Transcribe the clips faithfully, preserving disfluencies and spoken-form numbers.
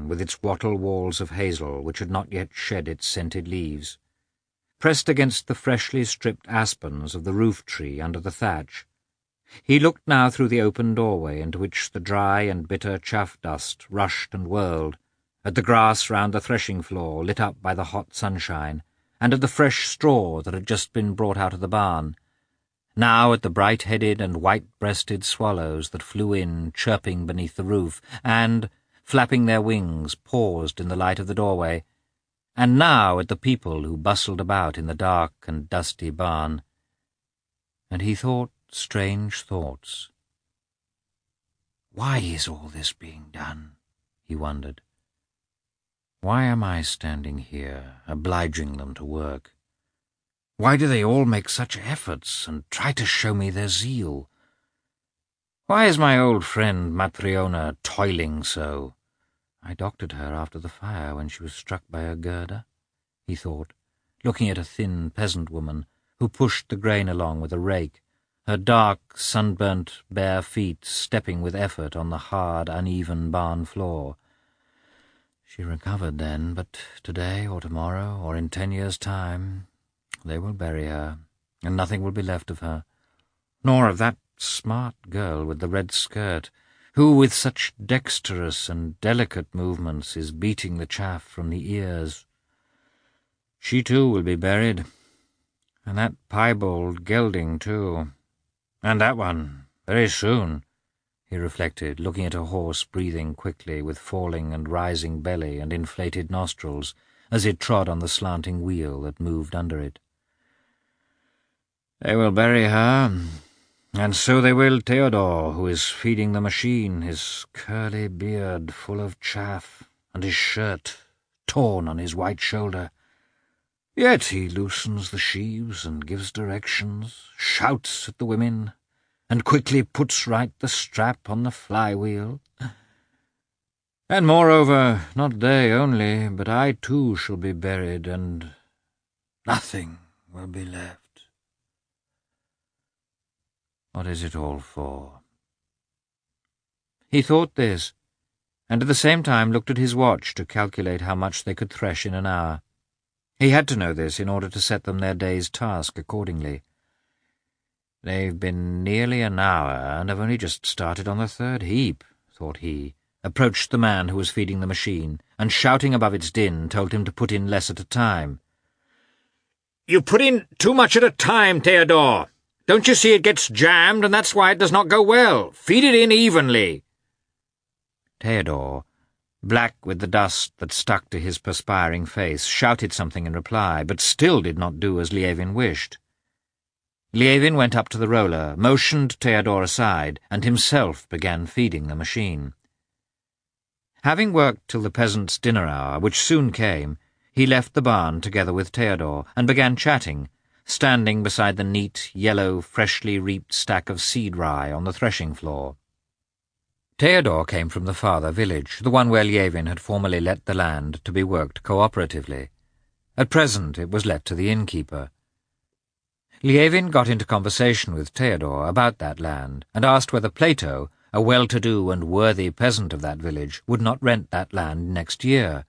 with its wattle walls of hazel which had not yet shed its scented leaves. Pressed against the freshly stripped aspens of the roof-tree under the thatch, he looked now through the open doorway into which the dry and bitter chaff-dust rushed and whirled, at the grass round the threshing floor lit up by the hot sunshine, and at the fresh straw that had just been brought out of the barn, now at the bright-headed and white-breasted swallows that flew in, chirping beneath the roof, and, flapping their wings, paused in the light of the doorway, and now at the people who bustled about in the dark and dusty barn. And he thought strange thoughts. Why is all this being done? He wondered. Why am I standing here, obliging them to work? Why do they all make such efforts and try to show me their zeal? Why is my old friend Matryona toiling so? I doctored her after the fire when she was struck by a girder, he thought, looking at a thin peasant woman who pushed the grain along with a rake, her dark, sunburnt, bare feet stepping with effort on the hard, uneven barn floor. She recovered then, but today or tomorrow or in ten years' time they will bury her, and nothing will be left of her, nor of that smart girl with the red skirt, who with such dexterous and delicate movements is beating the chaff from the ears. She too will be buried, and that piebald gelding too, and that one, very soon, he reflected, looking at a horse breathing quickly with falling and rising belly and inflated nostrils as it trod on the slanting wheel that moved under it. They will bury her, and so they will Theodore, who is feeding the machine, his curly beard full of chaff, and his shirt torn on his white shoulder. Yet he loosens the sheaves and gives directions, shouts at the women, and quickly puts right the strap on the flywheel. And moreover, not they only, but I too shall be buried, and nothing will be left. What is it all for? He thought this, and at the same time looked at his watch to calculate how much they could thresh in an hour. He had to know this in order to set them their day's task accordingly. They've been nearly an hour, and have only just started on the third heap, thought he, approached the man who was feeding the machine, and shouting above its din told him to put in less at a time. "You put in too much at a time, Theodore. Don't you see it gets jammed, and that's why it does not go well? Feed it in evenly." Theodore, black with the dust that stuck to his perspiring face, shouted something in reply, but still did not do as Lievin wished. Lievin went up to the roller, motioned Theodore aside, and himself began feeding the machine. Having worked till the peasants' dinner hour, which soon came, he left the barn together with Theodore, and began chatting, standing beside the neat, yellow, freshly reaped stack of seed rye on the threshing floor. Theodore came from the farther village, the one where Lievin had formerly let the land to be worked cooperatively. At present it was let to the innkeeper. Lievin got into conversation with Theodore about that land, and asked whether Plato, a well-to-do and worthy peasant of that village, would not rent that land next year.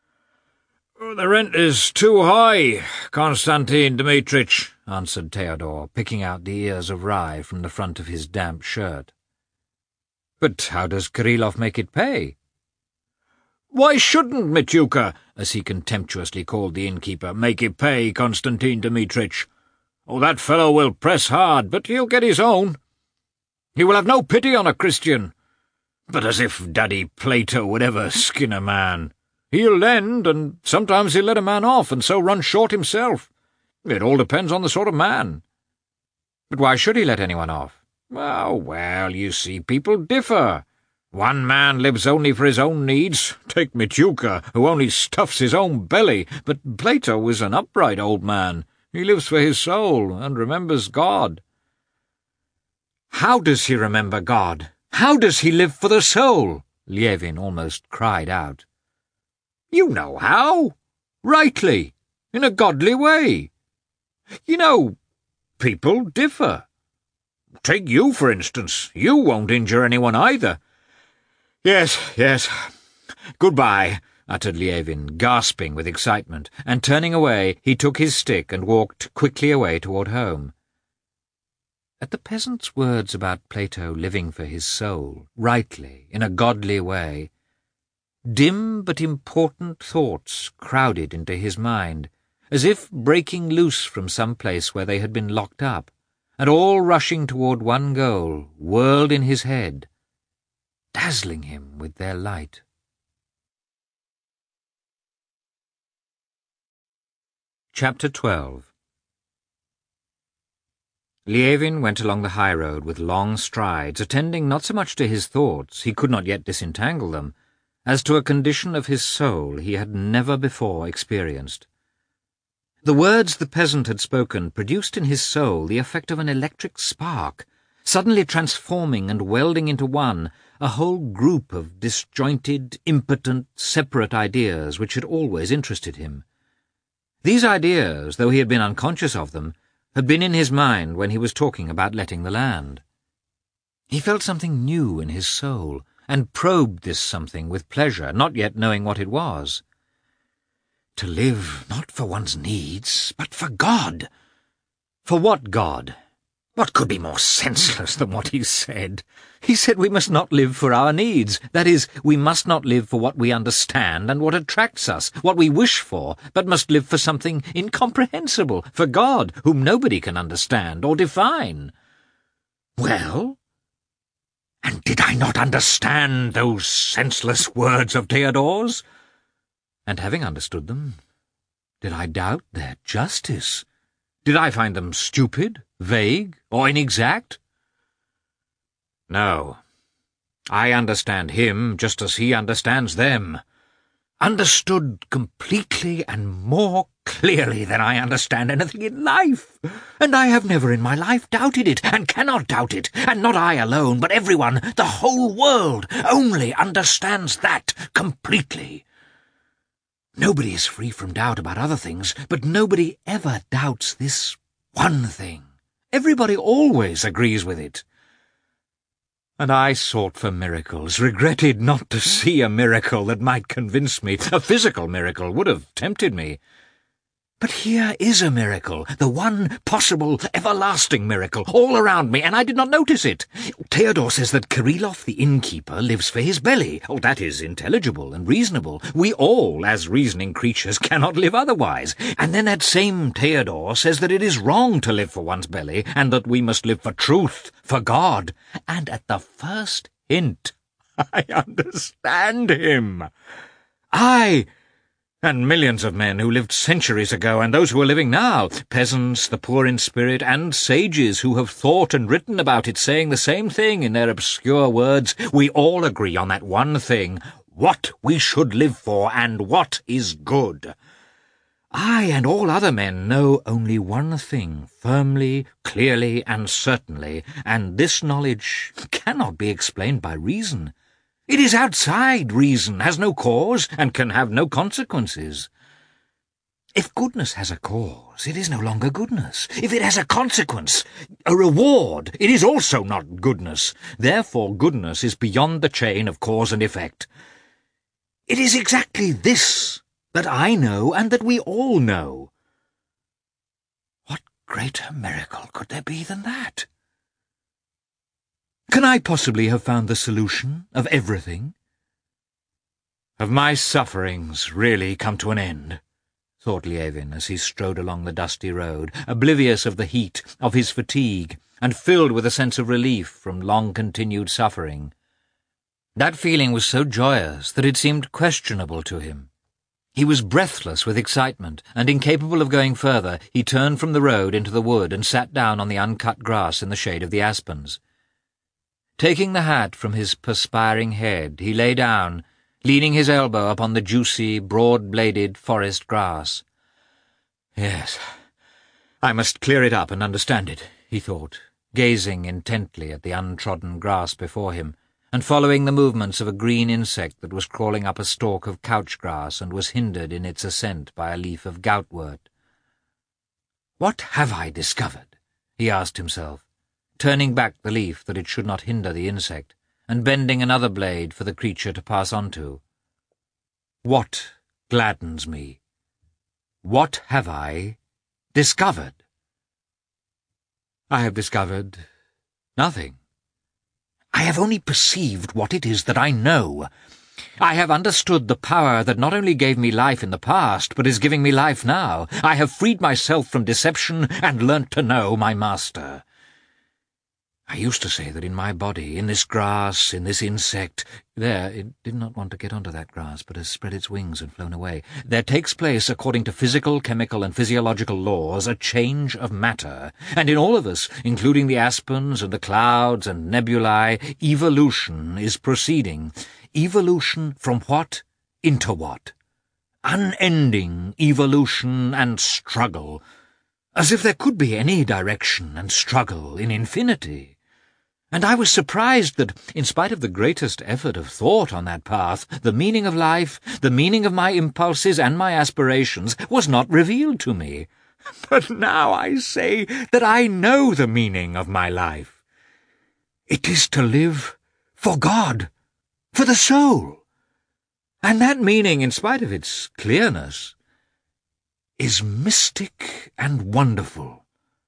"The rent is too high, Constantine Dmitrich," answered Theodore, picking out the ears of rye from the front of his damp shirt. "But how does Kirillov make it pay?" "Why shouldn't Mityuka, as he contemptuously called the innkeeper, make it pay, Constantine Dmitrich? Oh, that fellow will press hard, but he'll get his own. He will have no pity on a Christian. But as if Daddy Plato would ever skin a man. He'll lend, and sometimes he'll let a man off, and so run short himself. It all depends on the sort of man." "But why should he let anyone off?" "Oh, well, you see, people differ. One man lives only for his own needs. Take Mityuka, who only stuffs his own belly, but Plato is an upright old man. He lives for his soul, and remembers God." "How does he remember God? How does he live for the soul?" Lievin almost cried out. "You know how. Rightly. In a godly way. You know, people differ. Take you, for instance. You won't injure anyone either." "Yes, yes. Goodbye, uttered Lievin, gasping with excitement, and turning away, he took his stick and walked quickly away toward home. At the peasant's words about Plato living for his soul, rightly, in a godly way, dim but important thoughts crowded into his mind, as if breaking loose from some place where they had been locked up, and all rushing toward one goal, whirled in his head, dazzling him with their light. Chapter twelve. Lievin went along the high road with long strides, attending not so much to his thoughts, he could not yet disentangle them, as to a condition of his soul he had never before experienced. The words the peasant had spoken produced in his soul the effect of an electric spark, suddenly transforming and welding into one a whole group of disjointed, impotent, separate ideas which had always interested him. These ideas, though he had been unconscious of them, had been in his mind when he was talking about letting the land. He felt something new in his soul, and probed this something with pleasure, not yet knowing what it was. To live not for one's needs, but for God. For what God? What could be more senseless than what he said? He said we must not live for our needs. That is, we must not live for what we understand and what attracts us, what we wish for, but must live for something incomprehensible, for God, whom nobody can understand or define. Well, and did I not understand those senseless words of Theodore's? And having understood them, did I doubt their justice? Did I find them stupid, vague, or inexact? No. I understand him just as he understands them. Understood completely and more clearly than I understand anything in life. And I have never in my life doubted it, and cannot doubt it, and not I alone, but everyone, the whole world, only understands that completely. Nobody is free from doubt about other things, but nobody ever doubts this one thing. Everybody always agrees with it. And I sought for miracles, regretted not to see a miracle that might convince me. A physical miracle would have tempted me. But here is a miracle, the one possible, everlasting miracle, all around me, and I did not notice it. Theodore says that Kirillov, the innkeeper, lives for his belly. Oh, that is intelligible and reasonable. We all, as reasoning creatures, cannot live otherwise. And then that same Theodore says that it is wrong to live for one's belly, and that we must live for truth, for God. And at the first hint, I understand him. I... and millions of men who lived centuries ago, and those who are living now, peasants, the poor in spirit, and sages who have thought and written about it, saying the same thing in their obscure words, we all agree on that one thing, what we should live for and what is good. I and all other men know only one thing, firmly, clearly, and certainly, and this knowledge cannot be explained by reason. It is outside reason, has no cause, and can have no consequences. If goodness has a cause, it is no longer goodness. If it has a consequence, a reward, it is also not goodness. Therefore goodness is beyond the chain of cause and effect. It is exactly this that I know and that we all know. What greater miracle could there be than that? Can I possibly have found the solution of everything? Have my sufferings really come to an end? Thought Lievin as he strode along the dusty road, oblivious of the heat, of his fatigue, and filled with a sense of relief from long-continued suffering. That feeling was so joyous that it seemed questionable to him. He was breathless with excitement, and incapable of going further, he turned from the road into the wood and sat down on the uncut grass in the shade of the aspens. Taking the hat from his perspiring head, he lay down, leaning his elbow upon the juicy, broad-bladed forest grass. Yes, I must clear it up and understand it, he thought, gazing intently at the untrodden grass before him, and following the movements of a green insect that was crawling up a stalk of couch-grass and was hindered in its ascent by a leaf of goutwort. What have I discovered? He asked himself, turning back the leaf that it should not hinder the insect, and bending another blade for the creature to pass on to. What gladdens me? What have I discovered? I have discovered nothing. I have only perceived what it is that I know. I have understood the power that not only gave me life in the past, but is giving me life now. I have freed myself from deception and learnt to know my master. I used to say that in my body, in this grass, in this insect— there, it did not want to get onto that grass, but has spread its wings and flown away. There takes place, according to physical, chemical, and physiological laws, a change of matter. And in all of us, including the aspens and the clouds and nebulae, evolution is proceeding. Evolution from what into what? Unending evolution and struggle. As if there could be any direction and struggle in infinity. And I was surprised that, in spite of the greatest effort of thought on that path, the meaning of life, the meaning of my impulses and my aspirations, was not revealed to me. But now I say that I know the meaning of my life. It is to live for God, for the soul. And that meaning, in spite of its clearness, is mystic and wonderful.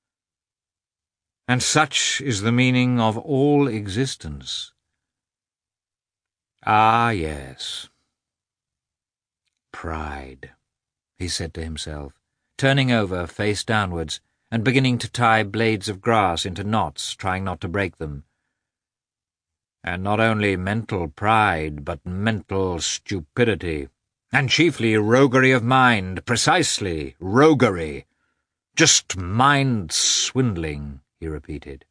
And such is the meaning of all existence. Ah, yes. Pride, he said to himself, turning over face downwards and beginning to tie blades of grass into knots, trying not to break them. And not only mental pride, but mental stupidity. And chiefly roguery of mind, precisely roguery. Just mind-swindling, he repeated.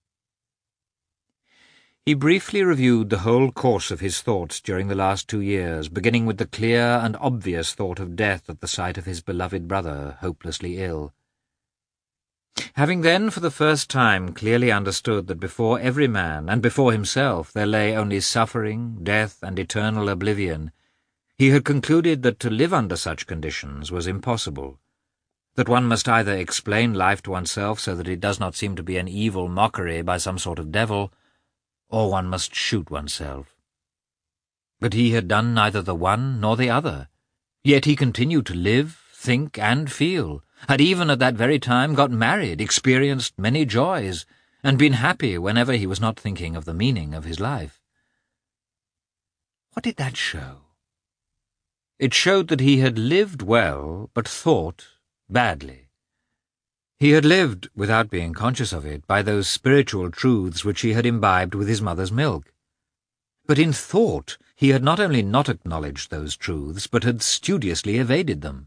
He briefly reviewed the whole course of his thoughts during the last two years, beginning with the clear and obvious thought of death at the sight of his beloved brother, hopelessly ill. Having then for the first time clearly understood that before every man, and before himself, there lay only suffering, death, and eternal oblivion, he had concluded that to live under such conditions was impossible, that one must either explain life to oneself so that it does not seem to be an evil mockery by some sort of devil, or one must shoot oneself. But he had done neither the one nor the other, yet he continued to live, think, and feel, had even at that very time got married, experienced many joys, and been happy whenever he was not thinking of the meaning of his life. What did that show? It showed that he had lived well, but thought badly. He had lived, without being conscious of it, by those spiritual truths which he had imbibed with his mother's milk. But in thought he had not only not acknowledged those truths, but had studiously evaded them.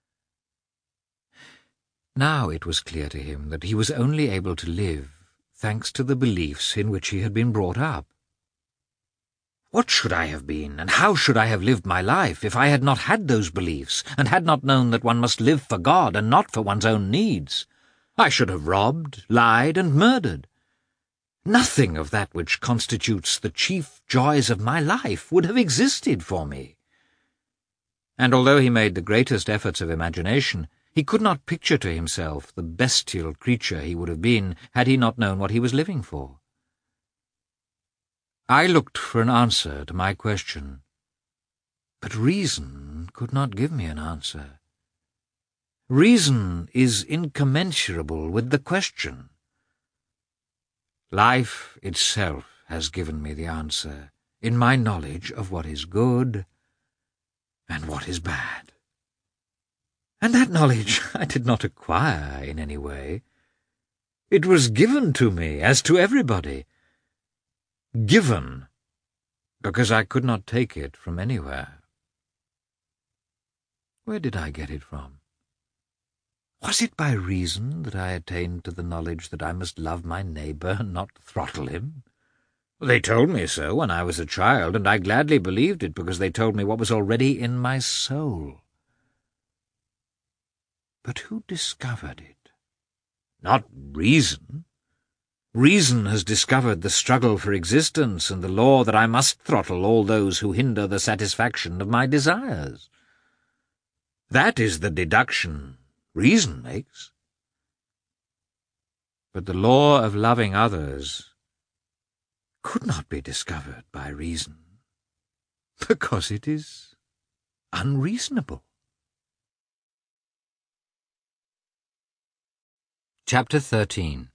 Now it was clear to him that he was only able to live thanks to the beliefs in which he had been brought up. What should I have been, and how should I have lived my life, if I had not had those beliefs, and had not known that one must live for God and not for one's own needs? I should have robbed, lied, and murdered. Nothing of that which constitutes the chief joys of my life would have existed for me. And although he made the greatest efforts of imagination, he could not picture to himself the bestial creature he would have been had he not known what he was living for. I looked for an answer to my question, but reason could not give me an answer. Reason is incommensurable with the question. Life itself has given me the answer, in my knowledge of what is good and what is bad. And that knowledge I did not acquire in any way. It was given to me, as to everybody. Given, because I could not take it from anywhere. Where did I get it from? Was it by reason that I attained to the knowledge that I must love my neighbour and not throttle him? They told me so when I was a child, and I gladly believed it because they told me what was already in my soul. But who discovered it? Not reason. Reason has discovered the struggle for existence and the law that I must throttle all those who hinder the satisfaction of my desires. That is the deduction reason makes. But the law of loving others could not be discovered by reason, because it is unreasonable. Chapter thirteen.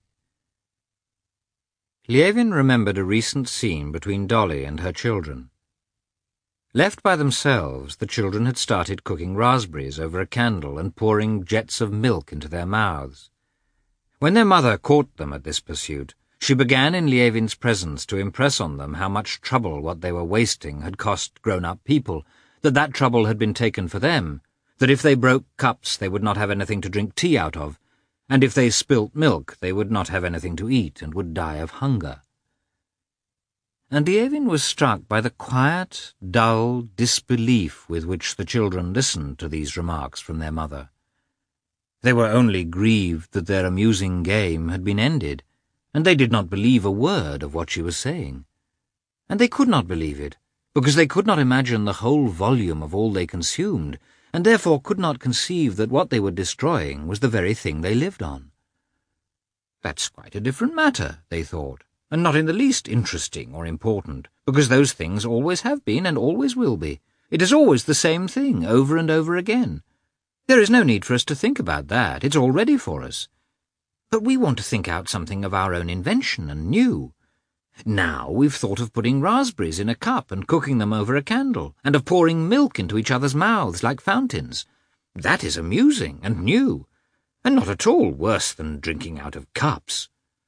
Lievin remembered a recent scene between Dolly and her children. Left by themselves, the children had started cooking raspberries over a candle and pouring jets of milk into their mouths. When their mother caught them at this pursuit, she began in Lievin's presence to impress on them how much trouble what they were wasting had cost grown-up people, that that trouble had been taken for them, that if they broke cups they would not have anything to drink tea out of, and if they spilt milk they would not have anything to eat and would die of hunger. And Lievin was struck by the quiet, dull disbelief with which the children listened to these remarks from their mother. They were only grieved that their amusing game had been ended, and they did not believe a word of what she was saying. And they could not believe it, because they could not imagine the whole volume of all they consumed, and therefore could not conceive that what they were destroying was the very thing they lived on. That's quite a different matter, they thought, and not in the least interesting or important, because those things always have been and always will be. It is always the same thing, over and over again. There is no need for us to think about that. It's all ready for us. But we want to think out something of our own invention and new. Now we've thought of putting raspberries in a cup and cooking them over a candle, and of pouring milk into each other's mouths like fountains. That is amusing and new, and not at all worse than drinking out of cups.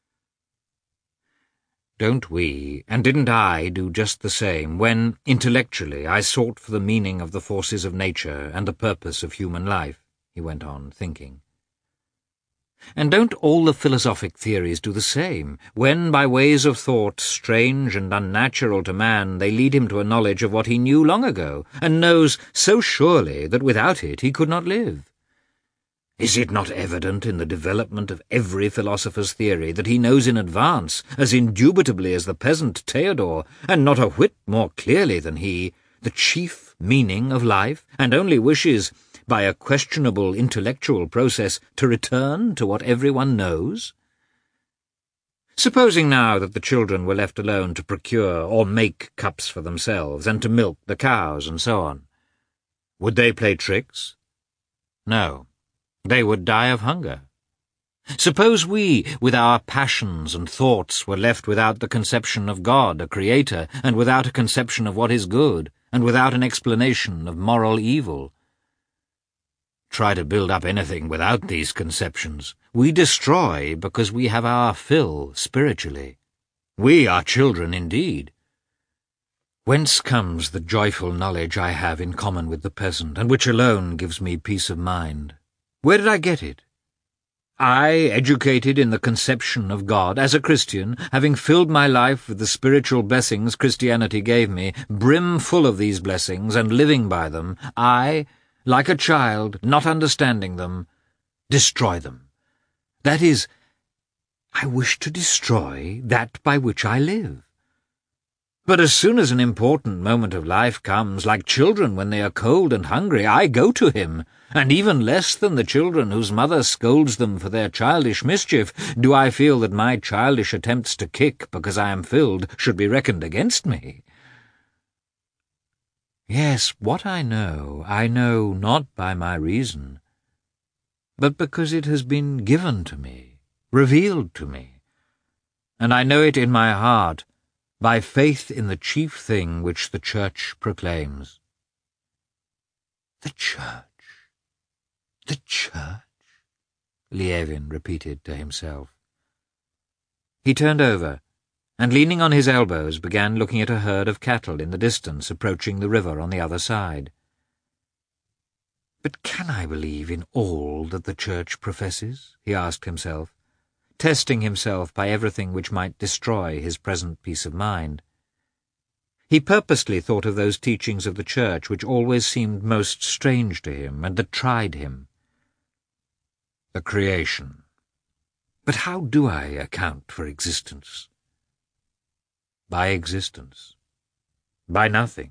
Don't we, and didn't I, do just the same when, intellectually, I sought for the meaning of the forces of nature and the purpose of human life? He went on, thinking. And don't all the philosophic theories do the same, when, by ways of thought strange and unnatural to man, they lead him to a knowledge of what he knew long ago, and knows so surely that without it he could not live? Is it not evident in the development of every philosopher's theory that he knows in advance, as indubitably as the peasant Theodore, and not a whit more clearly than he, the chief meaning of life, and only wishes, by a questionable intellectual process, to return to what everyone knows? Supposing now that the children were left alone to procure or make cups for themselves, and to milk the cows, and so on. Would they play tricks? No. They would die of hunger. Suppose we, with our passions and thoughts, were left without the conception of God, a creator, and without a conception of what is good, and without an explanation of moral evil. Try to build up anything without these conceptions. We destroy because we have our fill spiritually. We are children indeed. Whence comes the joyful knowledge I have in common with the peasant, and which alone gives me peace of mind? Where did I get it? I, educated in the conception of God, as a Christian, having filled my life with the spiritual blessings Christianity gave me, brim full of these blessings, and living by them, I, like a child, not understanding them, destroy them. That is, I wish to destroy that by which I live. But as soon as an important moment of life comes, like children when they are cold and hungry, I go to him, and even less than the children whose mother scolds them for their childish mischief, do I feel that my childish attempts to kick because I am filled should be reckoned against me. Yes, what I know, I know not by my reason, but because it has been given to me, revealed to me, and I know it in my heart, by faith in the chief thing which the Church proclaims. The Church, the Church, Lievin repeated to himself. He turned over, and leaning on his elbows began looking at a herd of cattle in the distance approaching the river on the other side. But can I believe in all that the Church professes? He asked himself, testing himself by everything which might destroy his present peace of mind. He purposely thought of those teachings of the Church which always seemed most strange to him and that tried him. The creation. But how do I account for existence? By existence. By nothing.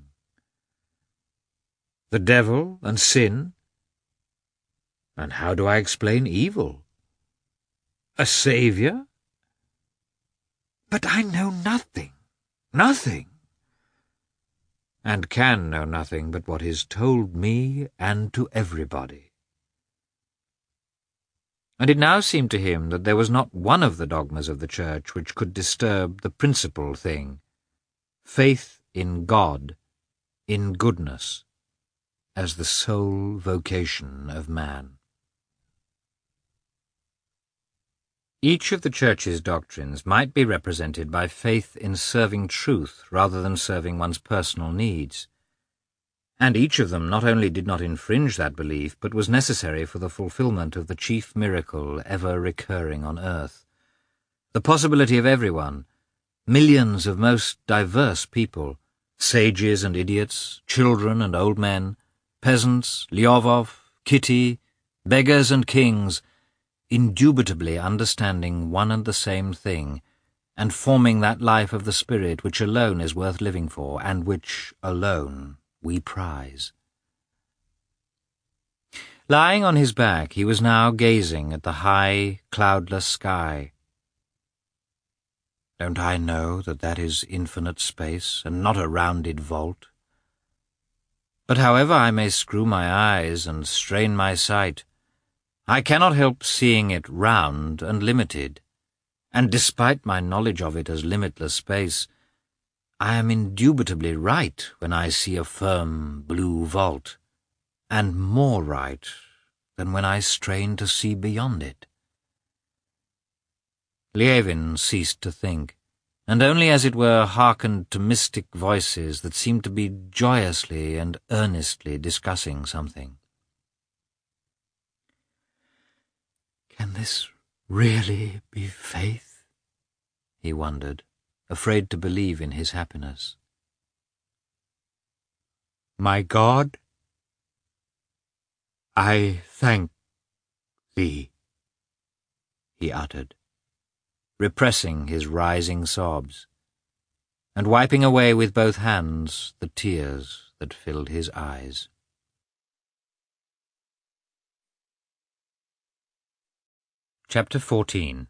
The devil and sin? And how do I explain evil? A saviour? But I know nothing, nothing. and can know nothing but what is told me and to everybody. And it now seemed to him that there was not one of the dogmas of the Church which could disturb the principal thing, faith in God, in goodness, as the sole vocation of man. Each of the Church's doctrines might be represented by faith in serving truth rather than serving one's personal needs, and each of them not only did not infringe that belief, but was necessary for the fulfillment of the chief miracle ever recurring on earth. The possibility of everyone, millions of most diverse people, sages and idiots, children and old men, peasants, Lyovov, Kitty, beggars and kings, indubitably understanding one and the same thing, and forming that life of the spirit which alone is worth living for, and which alone we prize. Lying on his back, he was now gazing at the high, cloudless sky. Don't I know that that is infinite space, and not a rounded vault? But however I may screw my eyes and strain my sight, I cannot help seeing it round and limited, and despite my knowledge of it as limitless space, I am indubitably right when I see a firm blue vault, and more right than when I strain to see beyond it. Lievin ceased to think, and only as it were hearkened to mystic voices that seemed to be joyously and earnestly discussing something. Can this really be faith? He wondered, afraid to believe in his happiness. My God, I thank thee, he uttered, repressing his rising sobs, and wiping away with both hands the tears that filled his eyes. Chapter fourteen.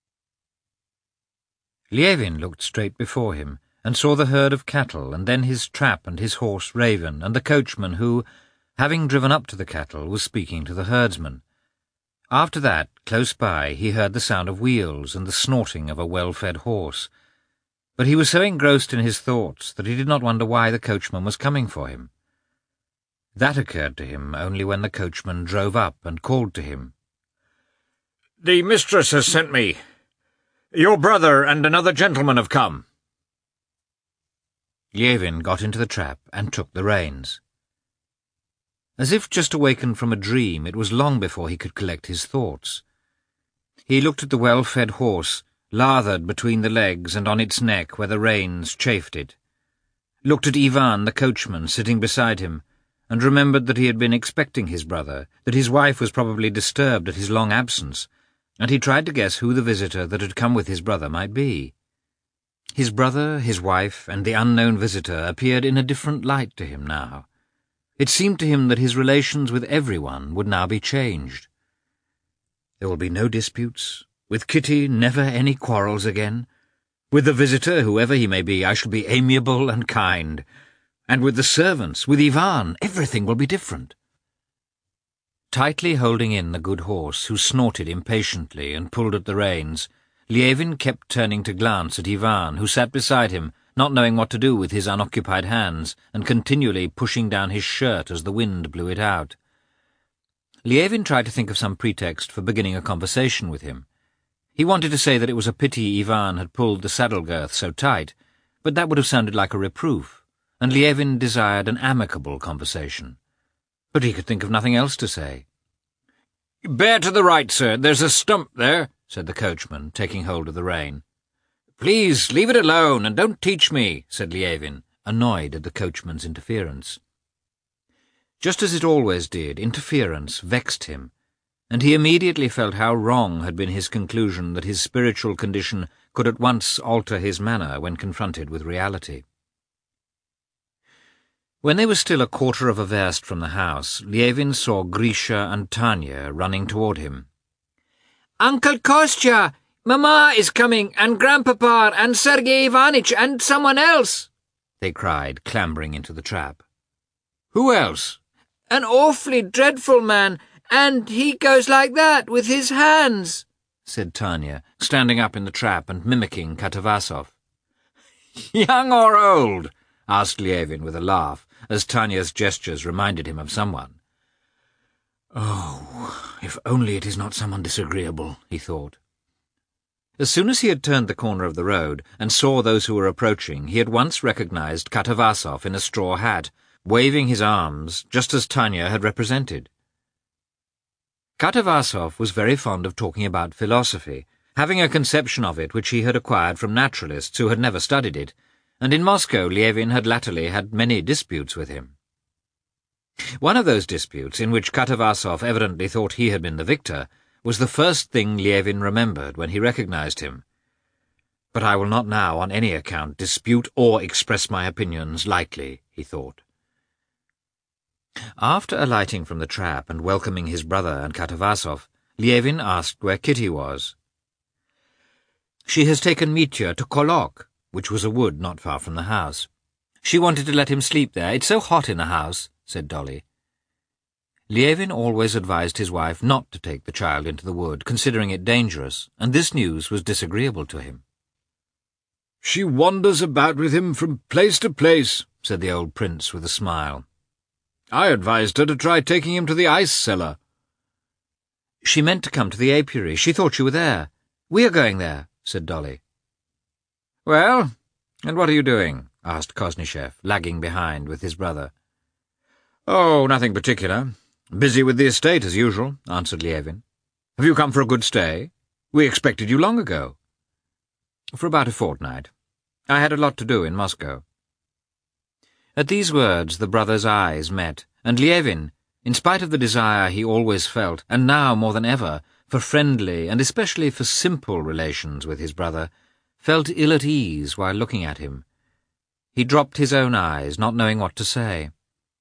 Lievin looked straight before him, and saw the herd of cattle, and then his trap and his horse Raven, and the coachman who, having driven up to the cattle, was speaking to the herdsman. After that, close by, he heard the sound of wheels and the snorting of a well-fed horse, but he was so engrossed in his thoughts that he did not wonder why the coachman was coming for him. That occurred to him only when the coachman drove up and called to him. "The mistress has sent me. Your brother and another gentleman have come." Lievin got into the trap and took the reins. As if just awakened from a dream, it was long before he could collect his thoughts. He looked at the well-fed horse, lathered between the legs and on its neck where the reins chafed it, looked at Ivan the coachman sitting beside him, and remembered that he had been expecting his brother, that his wife was probably disturbed at his long absence, and he tried to guess who the visitor that had come with his brother might be. His brother, his wife, and the unknown visitor appeared in a different light to him now. It seemed to him that his relations with everyone would now be changed. There will be no disputes. With Kitty, never any quarrels again. With the visitor, whoever he may be, I shall be amiable and kind. And with the servants, with Ivan, everything will be different. Tightly holding in the good horse, who snorted impatiently and pulled at the reins, Lievin kept turning to glance at Ivan, who sat beside him, not knowing what to do with his unoccupied hands, and continually pushing down his shirt as the wind blew it out. Lievin tried to think of some pretext for beginning a conversation with him. He wanted to say that it was a pity Ivan had pulled the saddle-girth so tight, but that would have sounded like a reproof, and Lievin desired an amicable conversation. But he could think of nothing else to say. "Bear to the right, sir. There's a stump there," said the coachman, taking hold of the rein. "Please, leave it alone, and don't teach me," said Lievin, annoyed at the coachman's interference. Just as it always did, interference vexed him, and he immediately felt how wrong had been his conclusion that his spiritual condition could at once alter his manner when confronted with reality. When they were still a quarter of a verst from the house, Lievin saw Grisha and Tanya running toward him. "Uncle Kostya! Mamma is coming, and Grandpapa, and Sergei Ivanitch, and someone else!" they cried, clambering into the trap. "Who else?" "An awfully dreadful man, and he goes like that, with his hands," said Tanya, standing up in the trap and mimicking Katavasov. "Young or old?" asked Lievin with a laugh, as Tanya's gestures reminded him of someone. "Oh, if only it is not someone disagreeable," he thought. As soon as he had turned the corner of the road and saw those who were approaching, he at once recognized Katavasov in a straw hat, waving his arms just as Tanya had represented. Katavasov was very fond of talking about philosophy, having a conception of it which he had acquired from naturalists who had never studied it, and in Moscow Lievin had latterly had many disputes with him. One of those disputes, in which Katavasov evidently thought he had been the victor, was the first thing Lievin remembered when he recognized him. "But I will not now on any account dispute or express my opinions lightly," he thought. After alighting from the trap and welcoming his brother and Katavasov, Lievin asked where Kitty was. "She has taken Mitya to Kolok," which was a wood not far from the house. "She wanted to let him sleep there. It's so hot in the house," said Dolly. Lievin always advised his wife not to take the child into the wood, considering it dangerous, and this news was disagreeable to him. "She wanders about with him from place to place," said the old prince with a smile. "I advised her to try taking him to the ice cellar." "She meant to come to the apiary. She thought you were there. We are going there," said Dolly. "Well, and what are you doing?" asked Koznishev, lagging behind with his brother. "Oh, nothing particular. Busy with the estate as usual," answered Lievin. "Have you come for a good stay? We expected you long ago." "For about a fortnight. I had a lot to do in Moscow." At these words the brothers' eyes met, and Lievin, in spite of the desire he always felt, and now more than ever, for friendly and especially for simple relations with his brother, felt ill at ease while looking at him. He dropped his own eyes, not knowing what to say.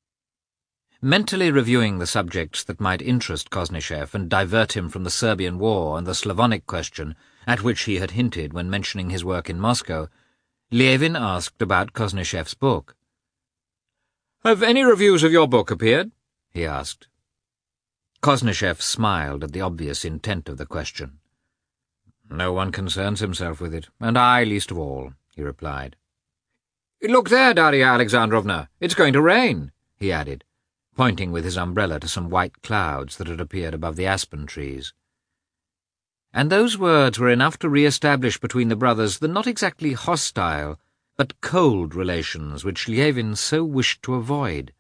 Mentally reviewing the subjects that might interest Koznishev and divert him from the Serbian War and the Slavonic question, at which he had hinted when mentioning his work in Moscow, Lievin asked about Koznishev's book. "Have any reviews of your book appeared?" he asked. Koznishev smiled at the obvious intent of the question. "No one concerns himself with it, and I least of all," he replied. "Look there, Darya Alexandrovna, it's going to rain," he added, pointing with his umbrella to some white clouds that had appeared above the aspen trees. And those words were enough to re-establish between the brothers the not exactly hostile, but cold relations which Lievin so wished to avoid.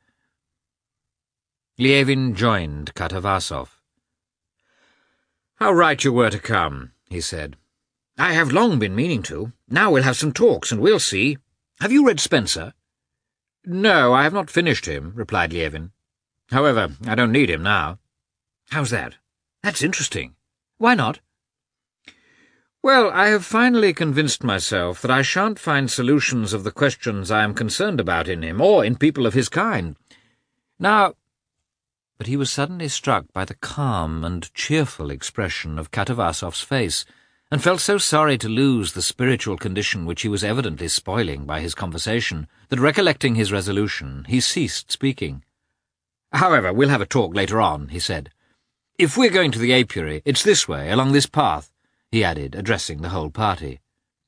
Lievin joined Katavasov. "How right you were to come," he said. "I have long been meaning to. Now we'll have some talks, and we'll see. Have you read Spencer?" "No, I have not finished him," replied Lievin. "However, I don't need him now." "How's that? That's interesting. Why not?" "Well, I have finally convinced myself that I shan't find solutions of the questions I am concerned about in him, or in people of his kind. Now—" But he was suddenly struck by the calm and cheerful expression of Katavasov's face, and felt so sorry to lose the spiritual condition which he was evidently spoiling by his conversation, that, recollecting his resolution, he ceased speaking. "However, we'll have a talk later on," he said. "If we're going to the apiary, it's this way, along this path," he added, addressing the whole party.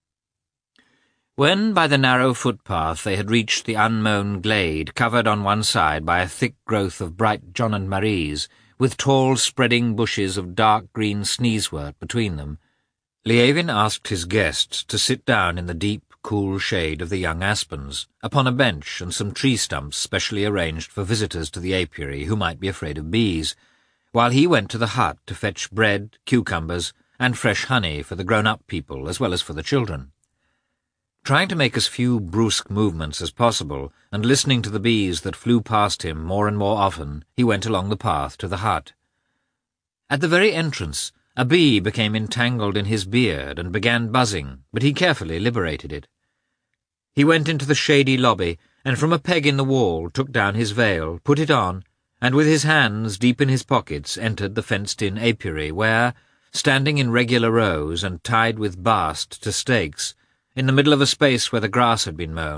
When, by the narrow footpath, they had reached the unmown glade, covered on one side by a thick growth of bright John and Maries, with tall spreading bushes of dark green sneezewort between them, Lievin asked his guests to sit down in the deep, cool shade of the young aspens, upon a bench and some tree stumps specially arranged for visitors to the apiary who might be afraid of bees, while he went to the hut to fetch bread, cucumbers, and fresh honey for the grown-up people as well as for the children. Trying to make as few brusque movements as possible, and listening to the bees that flew past him more and more often, he went along the path to the hut. At the very entrance, a bee became entangled in his beard and began buzzing, but he carefully liberated it. He went into the shady lobby, and from a peg in the wall took down his veil, put it on, and with his hands deep in his pockets entered the fenced-in apiary where, standing in regular rows and tied with bast to stakes, in the middle of a space where the grass had been mown,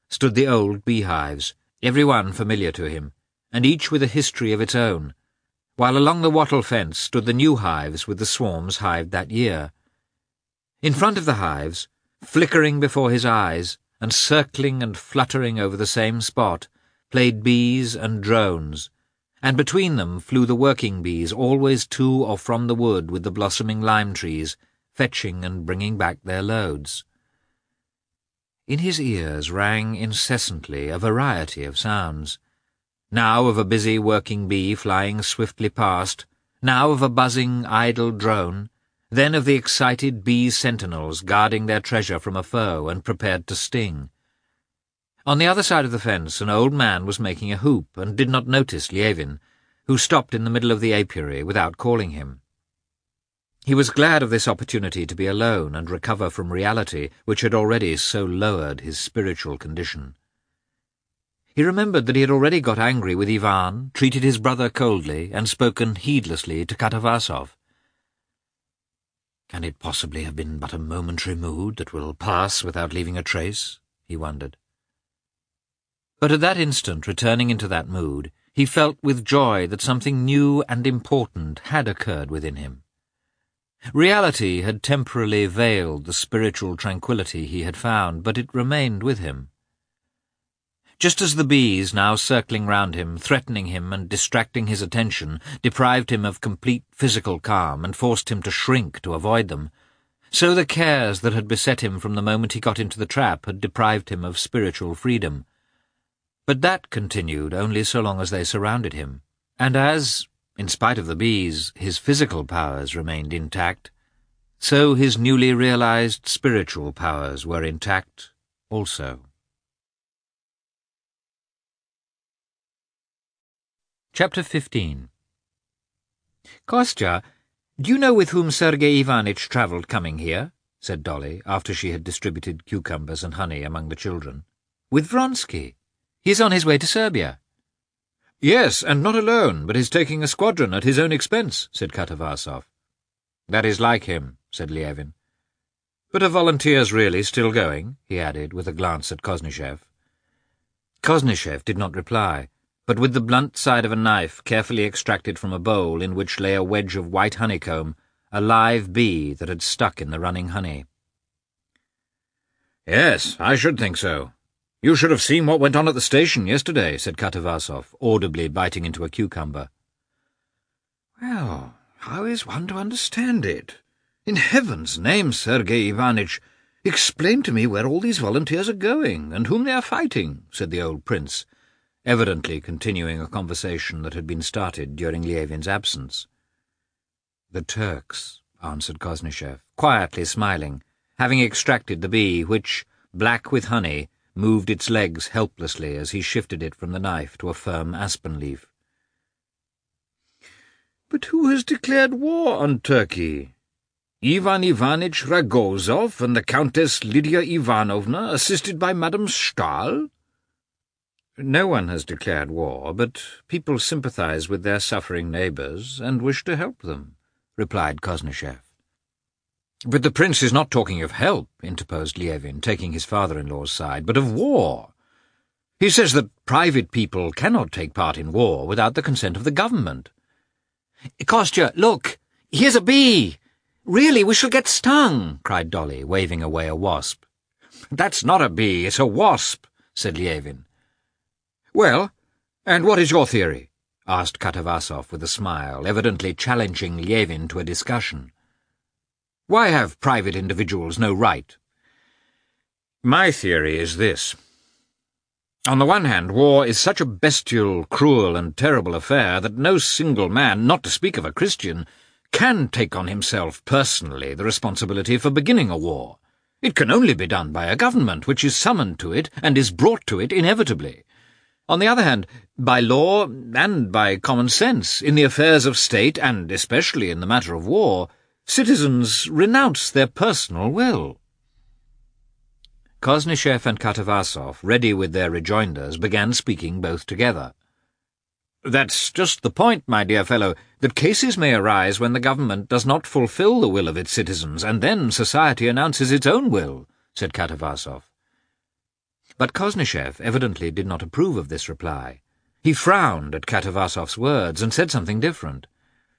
stood the old beehives, every one familiar to him, and each with a history of its own, while along the wattle fence stood the new hives with the swarms hived that year. In front of the hives, flickering before his eyes, and circling and fluttering over the same spot, played bees and drones, and between them flew the working bees, always to or from the wood with the blossoming lime trees, fetching and bringing back their loads. In his ears rang incessantly a variety of sounds, now of a busy working bee flying swiftly past, now of a buzzing, idle drone, then of the excited bee sentinels guarding their treasure from a foe and prepared to sting. On the other side of the fence an old man was making a hoop and did not notice Lievin, who stopped in the middle of the apiary without calling him. He was glad of this opportunity to be alone and recover from reality which had already so lowered his spiritual condition. He remembered that he had already got angry with Ivan, treated his brother coldly, and spoken heedlessly to Katavasov. "Can it possibly have been but a momentary mood that will pass without leaving a trace?" he wondered. But at that instant, returning into that mood, he felt with joy that something new and important had occurred within him. Reality had temporarily veiled the spiritual tranquillity he had found, but it remained with him. Just as the bees, now circling round him, threatening him and distracting his attention, deprived him of complete physical calm and forced him to shrink to avoid them, so the cares that had beset him from the moment he got into the trap had deprived him of spiritual freedom. But that continued only so long as they surrounded him, and as, in spite of the bees, his physical powers remained intact, so his newly realized spiritual powers were intact also. Chapter fifteen. "Kostya, do you know with whom Sergei Ivanitch travelled coming here?" said Dolly, after she had distributed cucumbers and honey among the children. "With Vronsky. He is on his way to Serbia." "Yes, and not alone, but is taking a squadron at his own expense," said Katavasov. "That is like him," said Lievin. "But are volunteers really still going?" he added, with a glance at Koznishev. Koznishev did not reply, but with the blunt side of a knife carefully extracted from a bowl in which lay a wedge of white honeycomb, a live bee that had stuck in the running honey. "Yes, I should think so. You should have seen what went on at the station yesterday," said Katavasov, audibly biting into a cucumber. "Well, how is one to understand it? In heaven's name, Sergei Ivanitch, explain to me where all these volunteers are going, and whom they are fighting," said the old prince, evidently continuing a conversation that had been started during Lievin's absence. "The Turks," answered Koznishev, quietly smiling, having extracted the bee, which, black with honey, moved its legs helplessly as he shifted it from the knife to a firm aspen leaf. "But who has declared war on Turkey? Ivan Ivanitch Ragozov and the Countess Lydia Ivanovna, assisted by Madame Stahl?" "No one has declared war, but people sympathize with their suffering neighbours and wish to help them," replied Koznishev. "But the prince is not talking of help," interposed Lievin, taking his father-in-law's side, "but of war. He says that private people cannot take part in war without the consent of the government." "Kostya, look! Here's a bee! Really, we shall get stung!" cried Dolly, waving away a wasp. "That's not a bee, it's a wasp," said Lievin. "Well, and what is your theory?" asked Katavasov with a smile, evidently challenging Lievin to a discussion. "Why have private individuals no right?" "My theory is this. On the one hand, war is such a bestial, cruel, and terrible affair that no single man, not to speak of a Christian, can take on himself personally the responsibility for beginning a war. It can only be done by a government which is summoned to it and is brought to it inevitably. On the other hand, by law and by common sense, in the affairs of state, and especially in the matter of war, citizens renounce their personal will." Koznishev and Katavasov, ready with their rejoinders, began speaking both together. "That's just the point, my dear fellow, that cases may arise when the government does not fulfil the will of its citizens, and then society announces its own will," said Katavasov. But Koznishev evidently did not approve of this reply. He frowned at Katavasov's words and said something different.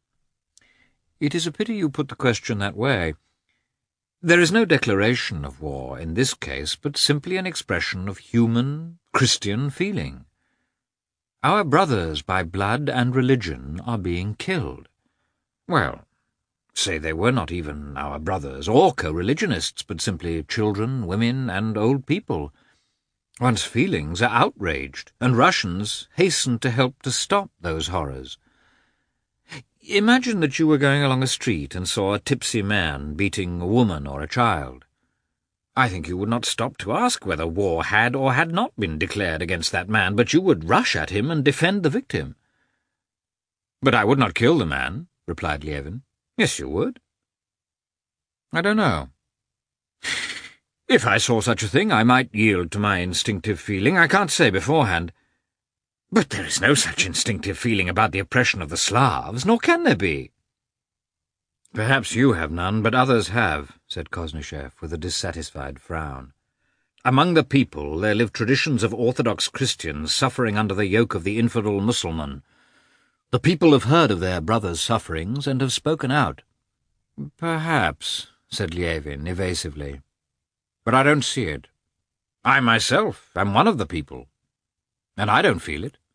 "It is a pity you put the question that way. There is no declaration of war in this case, but simply an expression of human, Christian feeling. Our brothers by blood and religion are being killed. Well, say they were not even our brothers or co-religionists, but simply children, women, and old people. One's feelings are outraged, and Russians hasten to help to stop those horrors. Imagine that you were going along a street and saw a tipsy man beating a woman or a child. I think you would not stop to ask whether war had or had not been declared against that man, but you would rush at him and defend the victim." "But I would not kill the man," replied Lievin. "Yes, you would." "I don't know. If I saw such a thing, I might yield to my instinctive feeling. I can't say beforehand. But there is no such instinctive feeling about the oppression of the Slavs, nor can there be." "Perhaps you have none, but others have," said Koznishev with a dissatisfied frown. "Among the people there live traditions of Orthodox Christians suffering under the yoke of the infidel Mussulman. The people have heard of their brothers' sufferings and have spoken out." "Perhaps," said Lievin evasively. "But I don't see it. I myself am one of the people, and I don't feel it."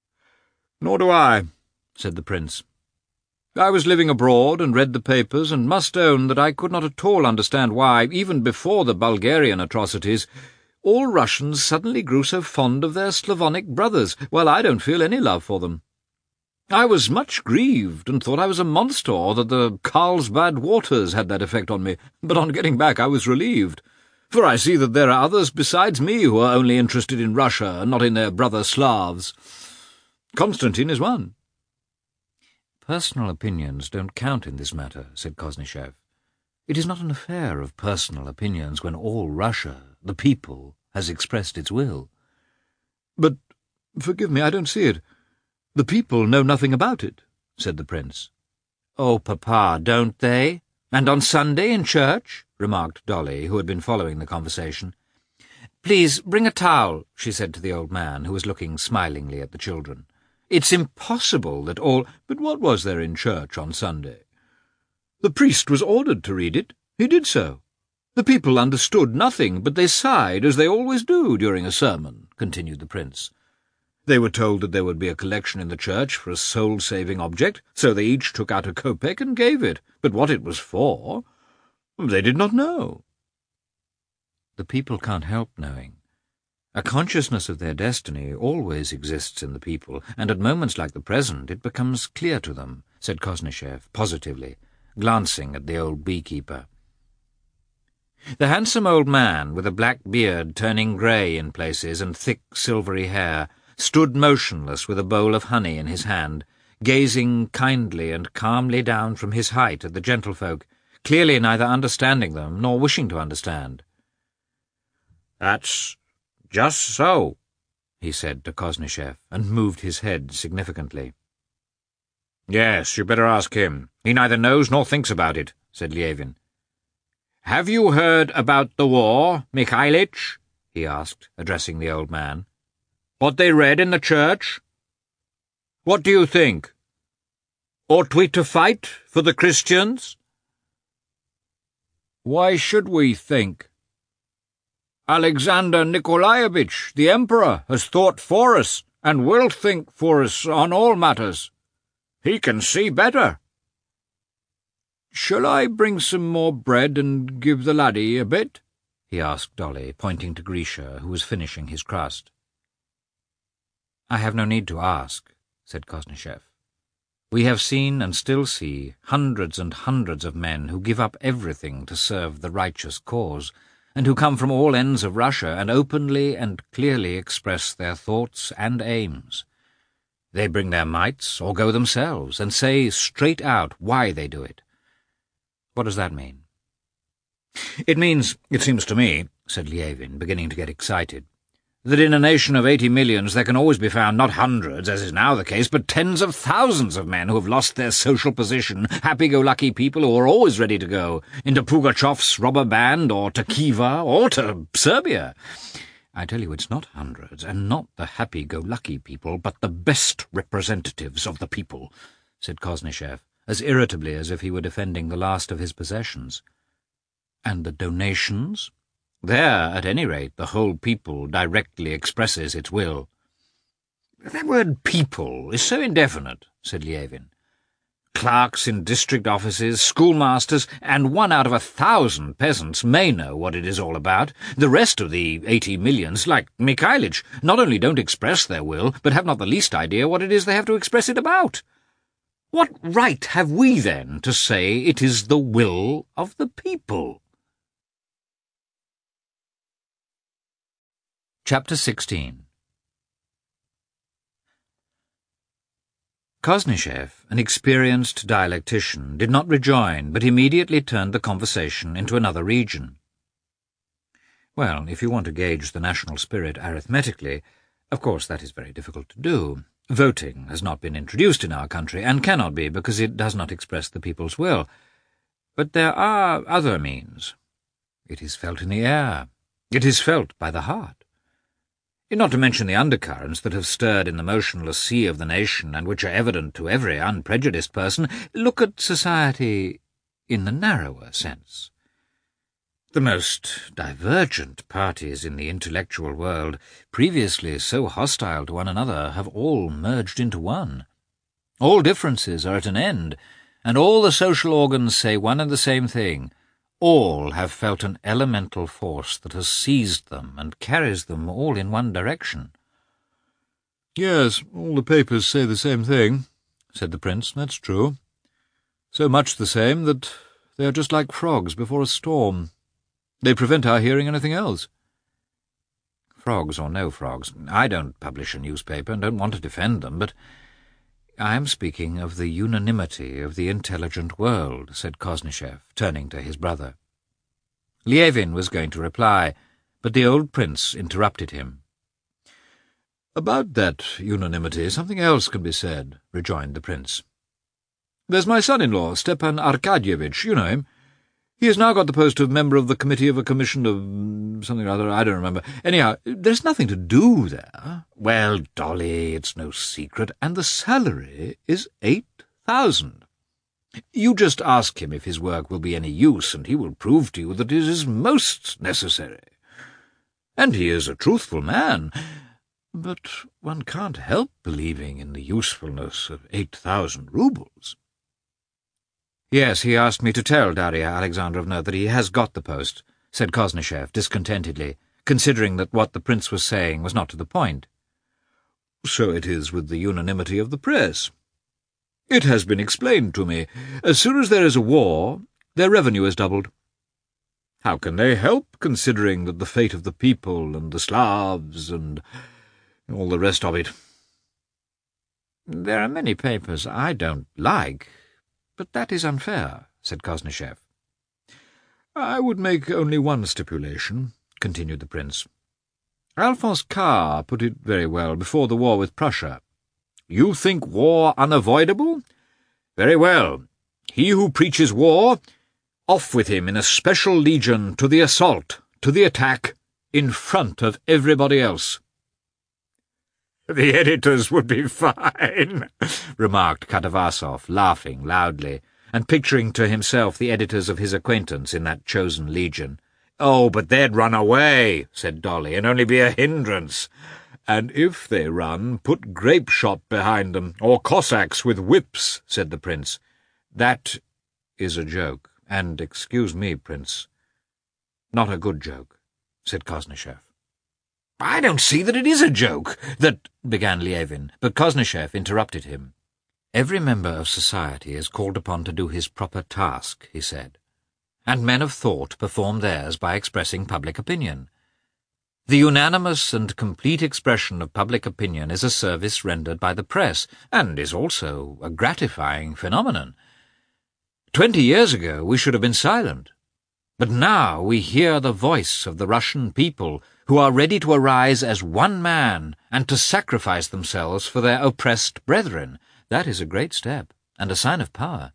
"Nor do I," said the prince. "I was living abroad and read the papers, and must own that I could not at all understand why, even before the Bulgarian atrocities, all Russians suddenly grew so fond of their Slavonic brothers, while I don't feel any love for them. I was much grieved, and thought I was a monster, that the Carlsbad waters had that effect on me, but on getting back I was relieved, for I see that there are others besides me who are only interested in Russia, not in their brother Slavs. Constantine is one." "Personal opinions don't count in this matter," said Koznishev. "It is not an affair of personal opinions when all Russia, the people, has expressed its will." "But, forgive me, I don't see it. The people know nothing about it," said the prince. "Oh, Papa, don't they? And on Sunday in church?" remarked Dolly, who had been following the conversation. "Please, bring a towel," she said to the old man, who was looking smilingly at the children. "It's impossible that all—" "But what was there in church on Sunday? The priest was ordered to read it. He did so. The people understood nothing, but they sighed, as they always do during a sermon," continued the prince. "They were told that there would be a collection in the church for a soul-saving object, so they each took out a kopeck and gave it, but what it was for, they did not know." "The people can't help knowing. A consciousness of their destiny always exists in the people, and at moments like the present it becomes clear to them," said Koznishev positively, glancing at the old beekeeper. The handsome old man, with a black beard turning grey in places and thick silvery hair, stood motionless with a bowl of honey in his hand, gazing kindly and calmly down from his height at the gentlefolk, clearly neither understanding them nor wishing to understand. "That's just so," he said to Koznishev, and moved his head significantly. "Yes, you better ask him. He neither knows nor thinks about it," said Lievin. "Have you heard about the war, Mikhailitch?" he asked, addressing the old man. "What they read in the church? What do you think? Ought we to fight for the Christians?" "Why should we think? Alexander Nikolaevich, the Emperor, has thought for us, and will think for us on all matters. He can see better." "Shall I bring some more bread and give the laddie a bit?" he asked Dolly, pointing to Grisha, who was finishing his crust. "I have no need to ask," said Koznishev. "We have seen and still see hundreds and hundreds of men who give up everything to serve the righteous cause, and who come from all ends of Russia and openly and clearly express their thoughts and aims. They bring their mites or go themselves and say straight out why they do it. What does that mean?" "It means, it seems to me," said Lievin, beginning to get excited, "that in a nation of eighty millions there can always be found not hundreds, as is now the case, but tens of thousands of men who have lost their social position, happy-go-lucky people who are always ready to go, into Pugachev's robber band, or to Khiva, or to Serbia. I tell you, it's not hundreds, and not the happy-go-lucky people, but the best representatives of the people, said Kosnichev, as irritably as if he were defending the last of his possessions. And the donations? There, at any rate, the whole people directly expresses its will. That word people is so indefinite, said Lievin. Clerks in district offices, schoolmasters, and one out of a thousand peasants may know what it is all about. The rest of the eighty millions, like Mikhailitch, not only don't express their will, but have not the least idea what it is they have to express it about. What right have we, then, to say it is the will of the people? Chapter sixteen. Kosnichev, an experienced dialectician, did not rejoin, but immediately turned the conversation into another region. Well, if you want to gauge the national spirit arithmetically, of course that is very difficult to do. Voting has not been introduced in our country, and cannot be because it does not express the people's will. But there are other means. It is felt in the air. It is felt by the heart. Not to mention the undercurrents that have stirred in the motionless sea of the nation, and which are evident to every unprejudiced person, look at society in the narrower sense. The most divergent parties in the intellectual world, previously so hostile to one another, have all merged into one. All differences are at an end, and all the social organs say one and the same thing. All have felt an elemental force that has seized them and carries them all in one direction. "Yes, all the papers say the same thing," said the prince. "That's true. So much the same that they are just like frogs before a storm. They prevent our hearing anything else." Frogs or no frogs, I don't publish a newspaper and don't want to defend them, but I am speaking of the unanimity of the intelligent world, said Kosnichev, turning to his brother. Lievin was going to reply, but the old prince interrupted him. "About that unanimity something else can be said," rejoined the prince. "There's my son-in-law, Stepan Arkadyevitch, you know him. He has now got the post of member of the committee of a commission of something or other, I don't remember. Anyhow, there's nothing to do there." "Well, Dolly, it's no secret, and the salary is eight thousand. You just ask him if his work will be any use, and he will prove to you that it is most necessary. And he is a truthful man, but one can't help believing in the usefulness of eight thousand roubles." "Yes, he asked me to tell Darya Alexandrovna that he has got the post," said Kosnichev discontentedly, considering that what the prince was saying was not to the point. "So it is with the unanimity of the press. It has been explained to me. As soon as there is a war, their revenue is doubled. How can they help, considering that the fate of the people and the Slavs and all the rest of it?" "There are many papers I don't like, but that is unfair," said Kosnichev. "I would make only one stipulation," continued the prince. "Alphonse Karr put it very well before the war with Prussia. You think war unavoidable? Very well. He who preaches war, off with him in a special legion to the assault, to the attack, in front of everybody else." "The editors would be fine," remarked Katavasov, laughing loudly, and picturing to himself the editors of his acquaintance in that chosen legion. "Oh, but they'd run away," said Dolly, "and only be a hindrance. And if they run, put grape-shot behind them, or Cossacks with whips," said the prince. "That is a joke, and, excuse me, prince, not a good joke," said Kosnichev. "I don't see that it is a joke, that—" began Lievin, but Kosnichev interrupted him. "Every member of society is called upon to do his proper task," he said, "and men of thought perform theirs by expressing public opinion. The unanimous and complete expression of public opinion is a service rendered by the press, and is also a gratifying phenomenon. Twenty years ago we should have been silent, but now we hear the voice of the Russian people, who are ready to arise as one man and to sacrifice themselves for their oppressed brethren. That is a great step, and a sign of power."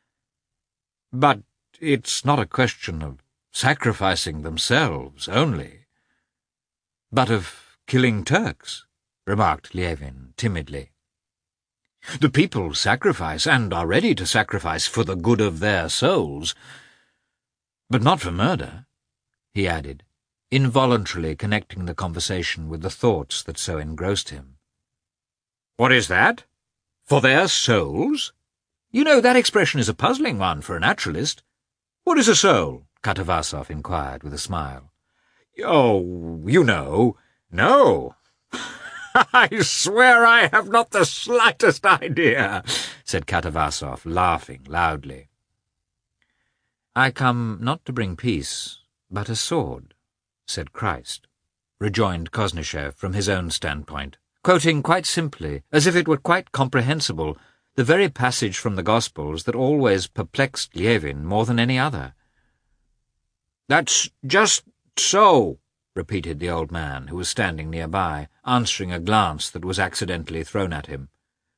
"But it's not a question of sacrificing themselves only." "But of killing Turks," remarked Lievin timidly. "The people sacrifice, and are ready to sacrifice for the good of their souls. But not for murder," he added, involuntarily connecting the conversation with the thoughts that so engrossed him. "What is that? For their souls? You know, that expression is a puzzling one for a naturalist. What is a soul?" Katavasov inquired with a smile. "Oh, you know. No. I swear I have not the slightest idea," said Katavasov, laughing loudly. "I come not to bring peace, but a sword," said Christ, rejoined Koznishev from his own standpoint, quoting quite simply, as if it were quite comprehensible, the very passage from the Gospels that always perplexed Lievin more than any other. "That's just so," repeated the old man, who was standing nearby, answering a glance that was accidentally thrown at him.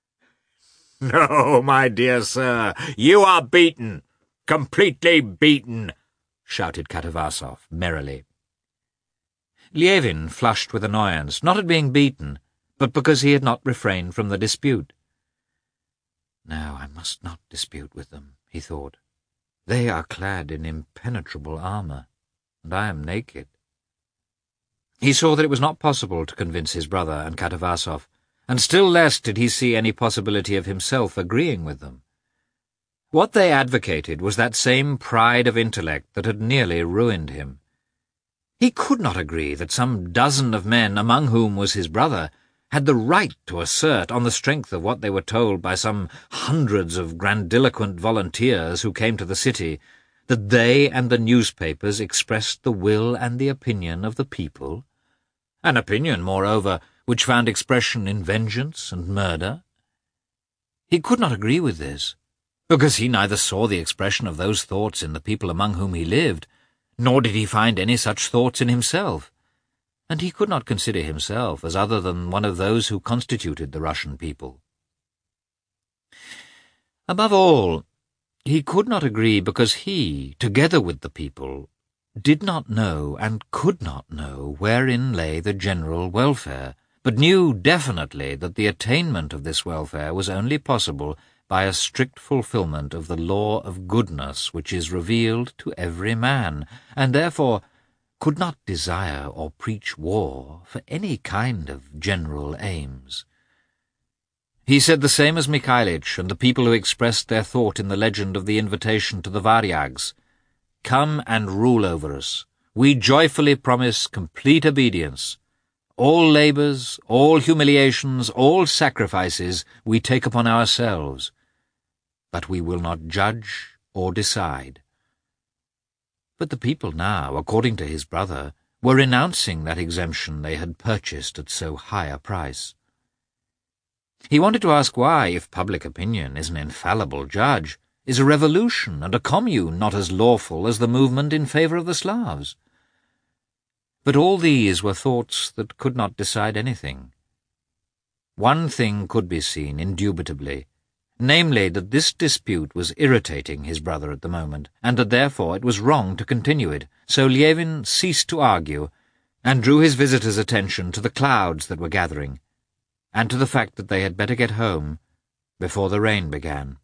"No, my dear sir, you are beaten, completely beaten," shouted Katavasov merrily. Lievin flushed with annoyance, not at being beaten, but because he had not refrained from the dispute. "No, I must not dispute with them," he thought. "They are clad in impenetrable armour, and I am naked." He saw that it was not possible to convince his brother and Katavasov, and still less did he see any possibility of himself agreeing with them. What they advocated was that same pride of intellect that had nearly ruined him. He could not agree that some dozen of men, among whom was his brother, had the right to assert, on the strength of what they were told by some hundreds of grandiloquent volunteers who came to the city, that they and the newspapers expressed the will and the opinion of the people, an opinion, moreover, which found expression in vengeance and murder. He could not agree with this, because he neither saw the expression of those thoughts in the people among whom he lived, nor did he find any such thoughts in himself, and he could not consider himself as other than one of those who constituted the Russian people. Above all, he could not agree because he, together with the people, did not know and could not know wherein lay the general welfare, but knew definitely that the attainment of this welfare was only possible by a strict fulfilment of the law of goodness which is revealed to every man, and therefore could not desire or preach war for any kind of general aims. He said the same as Mikhailitch and the people who expressed their thought in the legend of the invitation to the Varyags. "Come and rule over us. We joyfully promise complete obedience. All labours, all humiliations, all sacrifices we take upon ourselves. But we will not judge or decide." But the people now, according to his brother, were renouncing that exemption they had purchased at so high a price. He wanted to ask why, if public opinion is an infallible judge, is a revolution and a commune not as lawful as the movement in favour of the Slavs? But all these were thoughts that could not decide anything. One thing could be seen indubitably, namely that this dispute was irritating his brother at the moment, and that therefore it was wrong to continue it, so Lievin ceased to argue, and drew his visitor's attention to the clouds that were gathering, and to the fact that they had better get home before the rain began.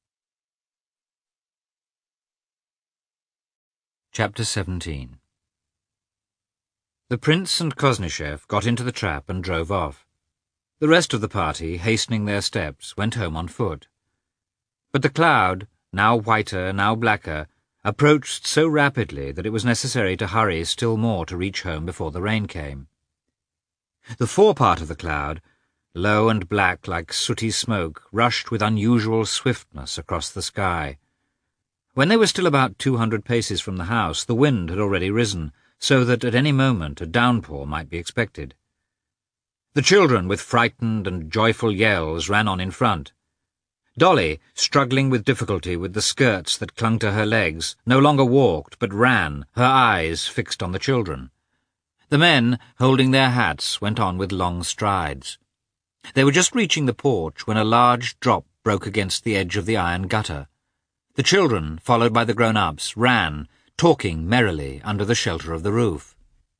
Chapter seventeen. The prince and Koznishev got into the trap and drove off. The rest of the party, hastening their steps, went home on foot. But the cloud, now whiter, now blacker, approached so rapidly that it was necessary to hurry still more to reach home before the rain came. The forepart of the cloud, low and black like sooty smoke, rushed with unusual swiftness across the sky. When they were still about two hundred paces from the house, the wind had already risen, so that at any moment a downpour might be expected. The children, with frightened and joyful yells, ran on in front. Dolly, struggling with difficulty with the skirts that clung to her legs, no longer walked, but ran, her eyes fixed on the children. The men, holding their hats, went on with long strides. They were just reaching the porch when a large drop broke against the edge of the iron gutter. The children, followed by the grown-ups, ran, talking merrily under the shelter of the roof.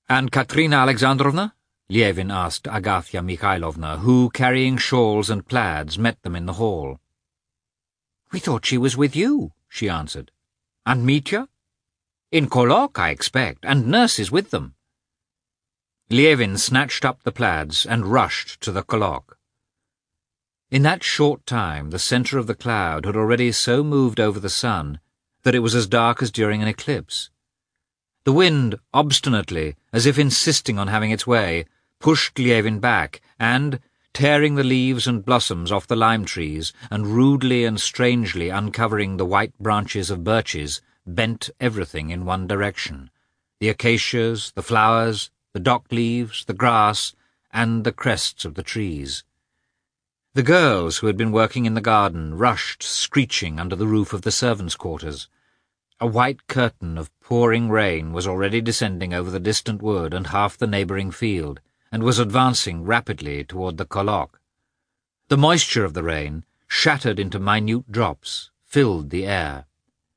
"And Katerina Alexandrovna?" Lievin asked Agathya Mikhailovna, who, carrying shawls and plaids, met them in the hall. "We thought she was with you," she answered. "And Mitya?" "In Kolok, I expect, and Nurse is with them." Lievin snatched up the plaids and rushed to the Kolok. In that short time the centre of the cloud had already so moved over the sun that it was as dark as during an eclipse. The wind, obstinately, as if insisting on having its way, pushed Lievin back, and, tearing the leaves and blossoms off the lime trees, and rudely and strangely uncovering the white branches of birches, bent everything in one direction: the acacias, the flowers, the dock leaves, the grass, and the crests of the trees. The girls who had been working in the garden rushed screeching under the roof of the servants' quarters. A white curtain of pouring rain was already descending over the distant wood and half the neighbouring field, and was advancing rapidly toward the Kolok. The moisture of the rain, shattered into minute drops, filled the air.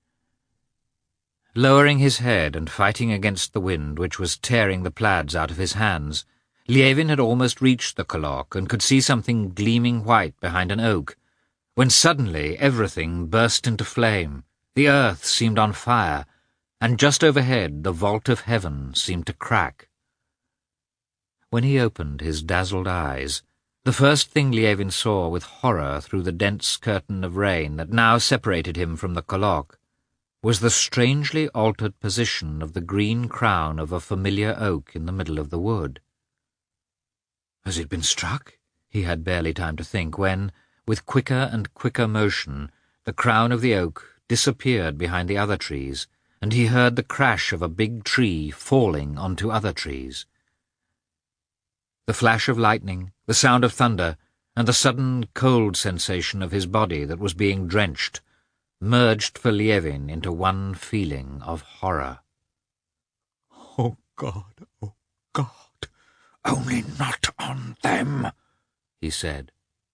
Lowering his head and fighting against the wind which was tearing the plaids out of his hands, Lievin had almost reached the Kolok and could see something gleaming white behind an oak, when suddenly everything burst into flame. The earth seemed on fire, and just overhead the vault of heaven seemed to crack. When he opened his dazzled eyes, the first thing Lievin saw with horror through the dense curtain of rain that now separated him from the Kolok was the strangely altered position of the green crown of a familiar oak in the middle of the wood. Has it been struck? He had barely time to think when, with quicker and quicker motion, the crown of the oak disappeared behind the other trees, and he heard the crash of a big tree falling onto other trees. The flash of lightning, the sound of thunder, and the sudden cold sensation of his body that was being drenched merged for Lievin into one feeling of horror. "Oh God, oh God, only not on them," he said.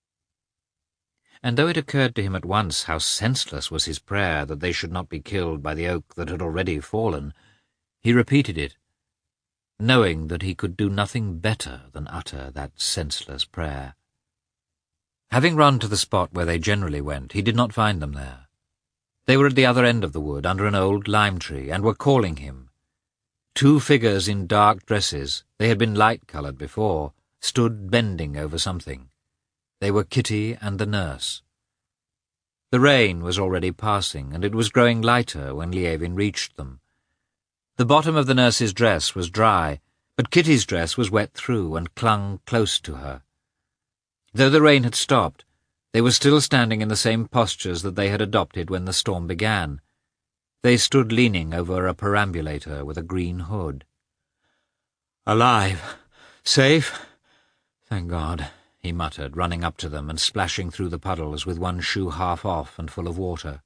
And though it occurred to him at once how senseless was his prayer that they should not be killed by the oak that had already fallen, he repeated it, knowing that he could do nothing better than utter that senseless prayer. Having run to the spot where they generally went, he did not find them there. They were at the other end of the wood, under an old lime tree, and were calling him. Two figures in dark dresses, they had been light-coloured before, stood bending over something. They were Kitty and the nurse. The rain was already passing, and it was growing lighter when Lievin reached them. The bottom of the nurse's dress was dry, but Kitty's dress was wet through and clung close to her. Though the rain had stopped, they were still standing in the same postures that they had adopted when the storm began. They stood leaning over a perambulator with a green hood. "Alive! Safe! Thank God," he muttered, running up to them and splashing through the puddles with one shoe half off and full of water.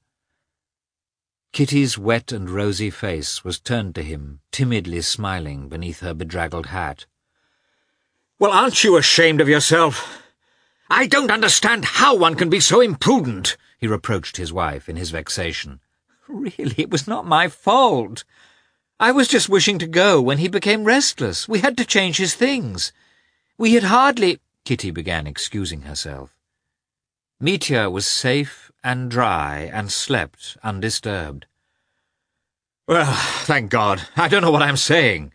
Kitty's wet and rosy face was turned to him, timidly smiling beneath her bedraggled hat. "Well, aren't you ashamed of yourself? I don't understand how one can be so imprudent," he reproached his wife in his vexation. "Really, it was not my fault. I was just wishing to go when he became restless. We had to change his things. We had hardly—" Kitty began excusing herself. Mitya was safe and dry and slept undisturbed. "Well, thank God. I don't know what I'm saying."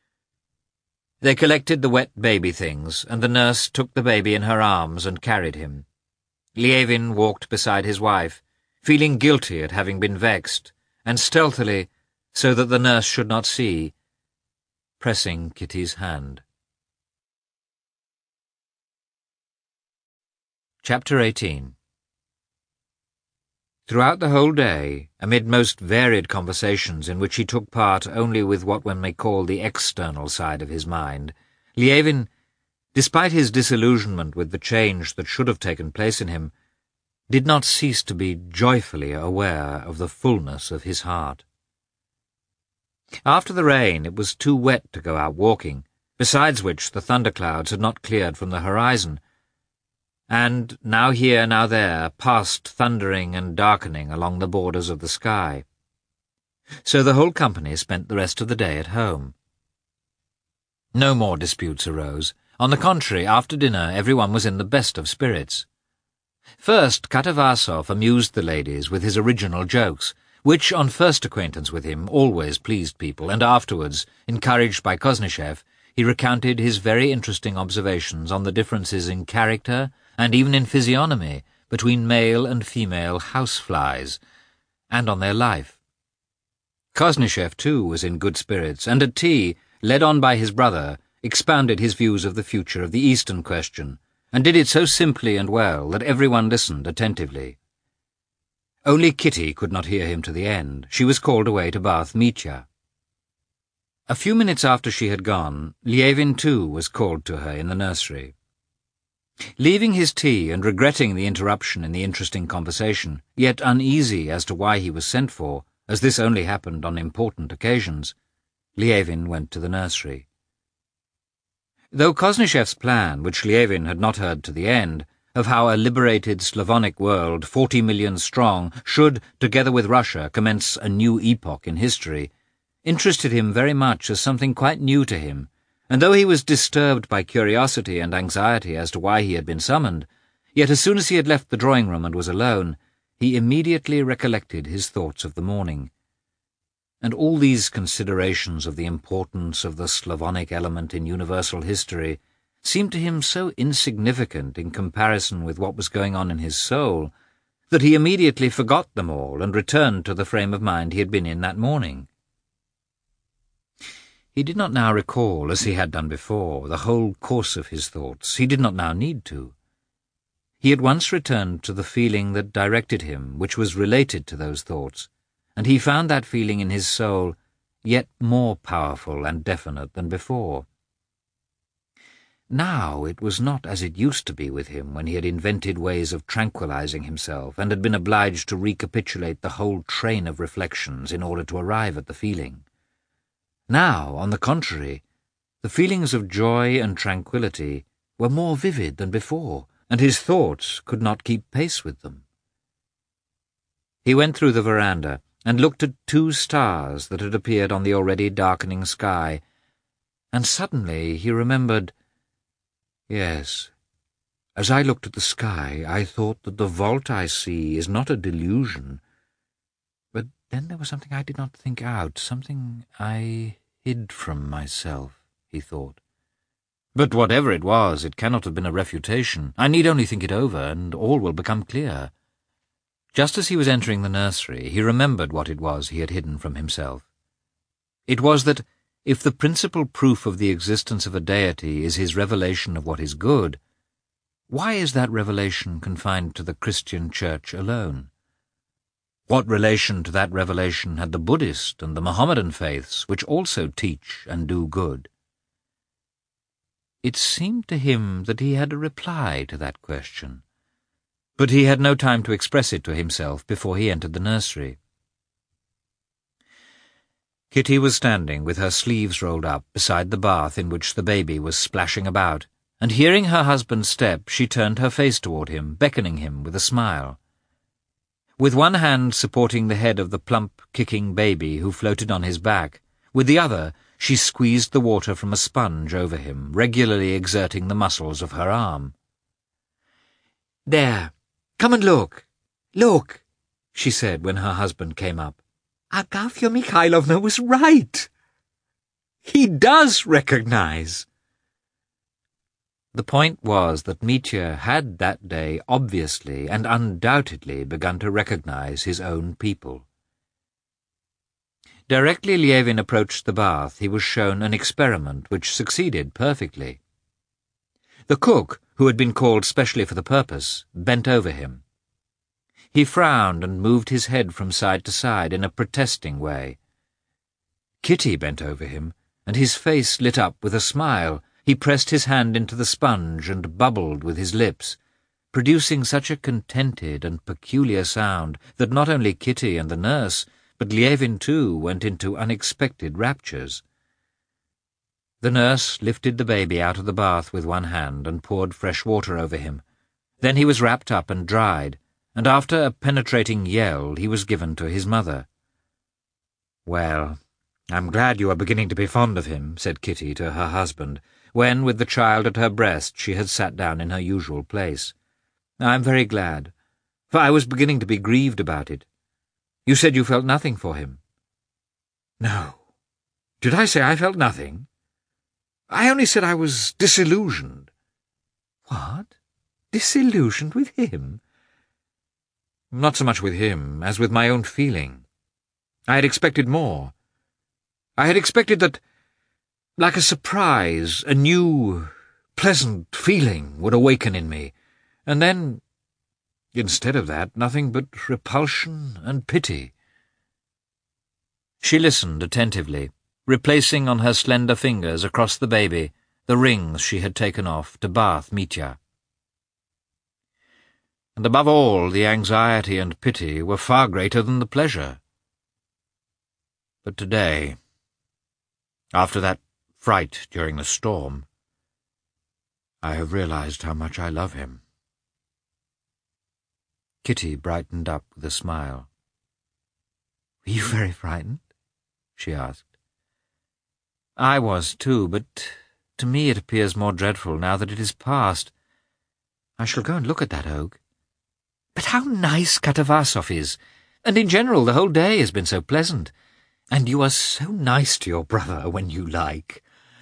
They collected the wet baby things, and the nurse took the baby in her arms and carried him. Lievin walked beside his wife, feeling guilty at having been vexed, and stealthily, so that the nurse should not see, pressing Kitty's hand. Chapter eighteen. Throughout the whole day, amid most varied conversations in which he took part only with what one may call the external side of his mind, Lievin, despite his disillusionment with the change that should have taken place in him, did not cease to be joyfully aware of the fullness of his heart. After the rain, it was too wet to go out walking, besides which the thunderclouds had not cleared from the horizon, and, now here, now there, passed thundering and darkening along the borders of the sky. So the whole company spent the rest of the day at home. No more disputes arose. On the contrary, after dinner everyone was in the best of spirits. First, Katavasov amused the ladies with his original jokes, which, on first acquaintance with him, always pleased people, and afterwards, encouraged by Koznishev, he recounted his very interesting observations on the differences in character, and even in physiognomy, between male and female houseflies, and on their life. Koznishev, too, was in good spirits, and at tea, led on by his brother, expounded his views of the future of the Eastern question, and did it so simply and well that everyone listened attentively. Only Kitty could not hear him to the end. She was called away to bath Mitya. A few minutes after she had gone, Lievin too was called to her in the nursery. Leaving his tea and regretting the interruption in the interesting conversation, yet uneasy as to why he was sent for, as this only happened on important occasions, Lievin went to the nursery. Though Koznichev's plan, which Lievin had not heard to the end, of how a liberated Slavonic world, forty million strong, should, together with Russia, commence a new epoch in history, interested him very much as something quite new to him, and though he was disturbed by curiosity and anxiety as to why he had been summoned, yet as soon as he had left the drawing-room and was alone, he immediately recollected his thoughts of the morning. And all these considerations of the importance of the Slavonic element in universal history seemed to him so insignificant in comparison with what was going on in his soul, that he immediately forgot them all and returned to the frame of mind he had been in that morning. He did not now recall, as he had done before, the whole course of his thoughts. He did not now need to. He at once returned to the feeling that directed him, which was related to those thoughts, and he found that feeling in his soul yet more powerful and definite than before. Now it was not as it used to be with him when he had invented ways of tranquilizing himself and had been obliged to recapitulate the whole train of reflections in order to arrive at the feeling. Now, on the contrary, the feelings of joy and tranquillity were more vivid than before, and his thoughts could not keep pace with them. He went through the veranda and looked at two stars that had appeared on the already darkening sky, and suddenly he remembered, yes, as I looked at the sky, I thought that the vault I see is not a delusion, but then there was something I did not think out, something I hid from myself, he thought. But whatever it was, it cannot have been a refutation. I need only think it over, and all will become clear. Just as he was entering the nursery, he remembered what it was he had hidden from himself. It was that, if the principal proof of the existence of a deity is his revelation of what is good, why is that revelation confined to the Christian Church alone? What relation to that revelation had the Buddhist and the Mohammedan faiths, which also teach and do good? It seemed to him that he had a reply to that question, but he had no time to express it to himself before he entered the nursery. Kitty was standing with her sleeves rolled up beside the bath in which the baby was splashing about, and hearing her husband's step, she turned her face toward him, beckoning him with a smile. With one hand supporting the head of the plump, kicking baby who floated on his back, with the other she squeezed the water from a sponge over him, regularly exerting the muscles of her arm. "There, come and look, look," she said when her husband came up. "Agafya Mikhailovna was right. He does recognize." The point was that Mitya had that day obviously and undoubtedly begun to recognize his own people. Directly Lievin approached the bath, he was shown an experiment which succeeded perfectly. The cook, who had been called specially for the purpose, bent over him. He frowned and moved his head from side to side in a protesting way. Kitty bent over him, and his face lit up with a smile. He pressed his hand into the sponge and bubbled with his lips, producing such a contented and peculiar sound that not only Kitty and the nurse, but Lievin too went into unexpected raptures. The nurse lifted the baby out of the bath with one hand and poured fresh water over him. Then he was wrapped up and dried, and after a penetrating yell he was given to his mother. Well, "I'm glad you are beginning to be fond of him," said Kitty to her husband, when, with the child at her breast, she had sat down in her usual place. "I'm very glad, for I was beginning to be grieved about it. You said you felt nothing for him." "No. Did I say I felt nothing? I only said I was disillusioned." "What? Disillusioned with him?" "Not so much with him as with my own feeling. I had expected more. I had expected that, like a surprise, a new, pleasant feeling would awaken in me, and then, instead of that, nothing but repulsion and pity." She listened attentively, replacing on her slender fingers across the baby the rings she had taken off to bath Mitya. And above all, the anxiety and pity were far greater than the pleasure. But today, after that fright during the storm, I have realized how much I love him. Kitty brightened up with a smile. "Were you very frightened?" she asked. "I was too, but to me it appears more dreadful now that it is past. I shall go and look at that oak. But how nice Katavasov is, and in general the whole day has been so pleasant. And you are so nice to your brother when you like."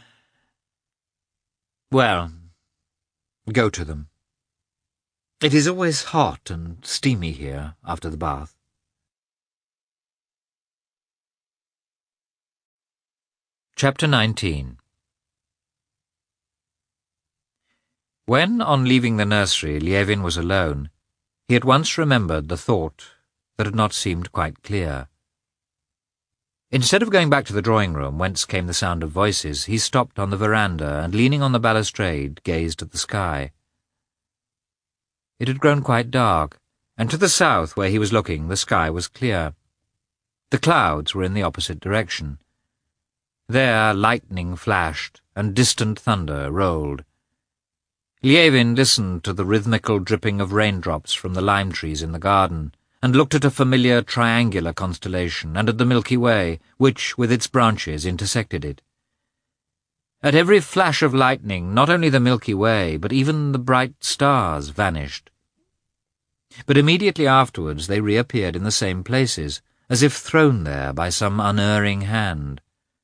"Well, go to them. It is always hot and steamy here after the bath." Chapter nineteen. When, on leaving the nursery, Lievin was alone, he at once remembered the thought that had not seemed quite clear. Instead of going back to the drawing-room, whence came the sound of voices, he stopped on the veranda and, leaning on the balustrade, gazed at the sky. It had grown quite dark, and to the south, where he was looking, the sky was clear. The clouds were in the opposite direction. There lightning flashed, and distant thunder rolled. Lievin listened to the rhythmical dripping of raindrops from the lime trees in the garden, and looked at a familiar triangular constellation, and at the Milky Way, which, with its branches, intersected it. At every flash of lightning, not only the Milky Way, but even the bright stars vanished. But immediately afterwards they reappeared in the same places, as if thrown there by some unerring hand.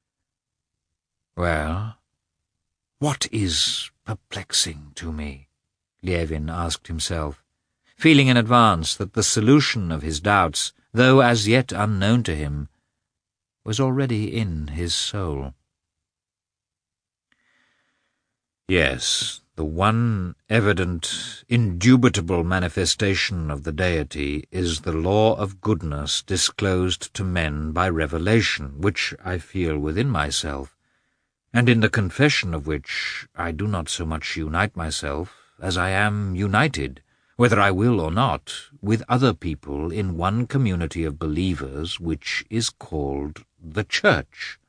"Well, what is perplexing to me?" Lievin asked himself, feeling in advance that the solution of his doubts, though as yet unknown to him, was already in his soul. Yes, the one evident, indubitable manifestation of the deity is the law of goodness disclosed to men by revelation, which I feel within myself, and in the confession of which I do not so much unite myself as I am united, whether I will or not, with other people in one community of believers which is called the Church.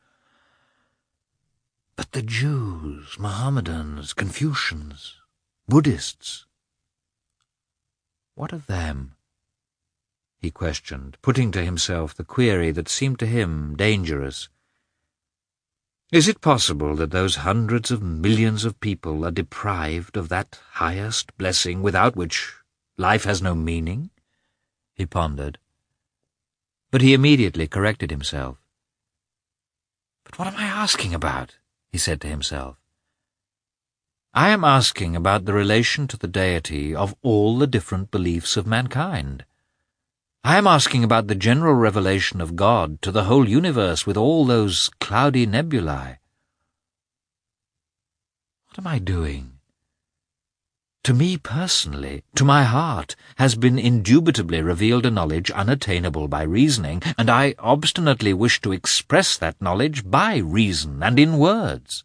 But the Jews, Mohammedans, Confucians, Buddhists, what of them? He questioned, putting to himself the query that seemed to him dangerous. Is it possible that those hundreds of millions of people are deprived of that highest blessing without which life has no meaning? He pondered. But he immediately corrected himself. But what am I asking about? He said to himself. I am asking about the relation to the deity of all the different beliefs of mankind. I am asking about the general revelation of God to the whole universe with all those cloudy nebulae. What am I doing? To me personally, to my heart, has been indubitably revealed a knowledge unattainable by reasoning, and I obstinately wish to express that knowledge by reason and in words.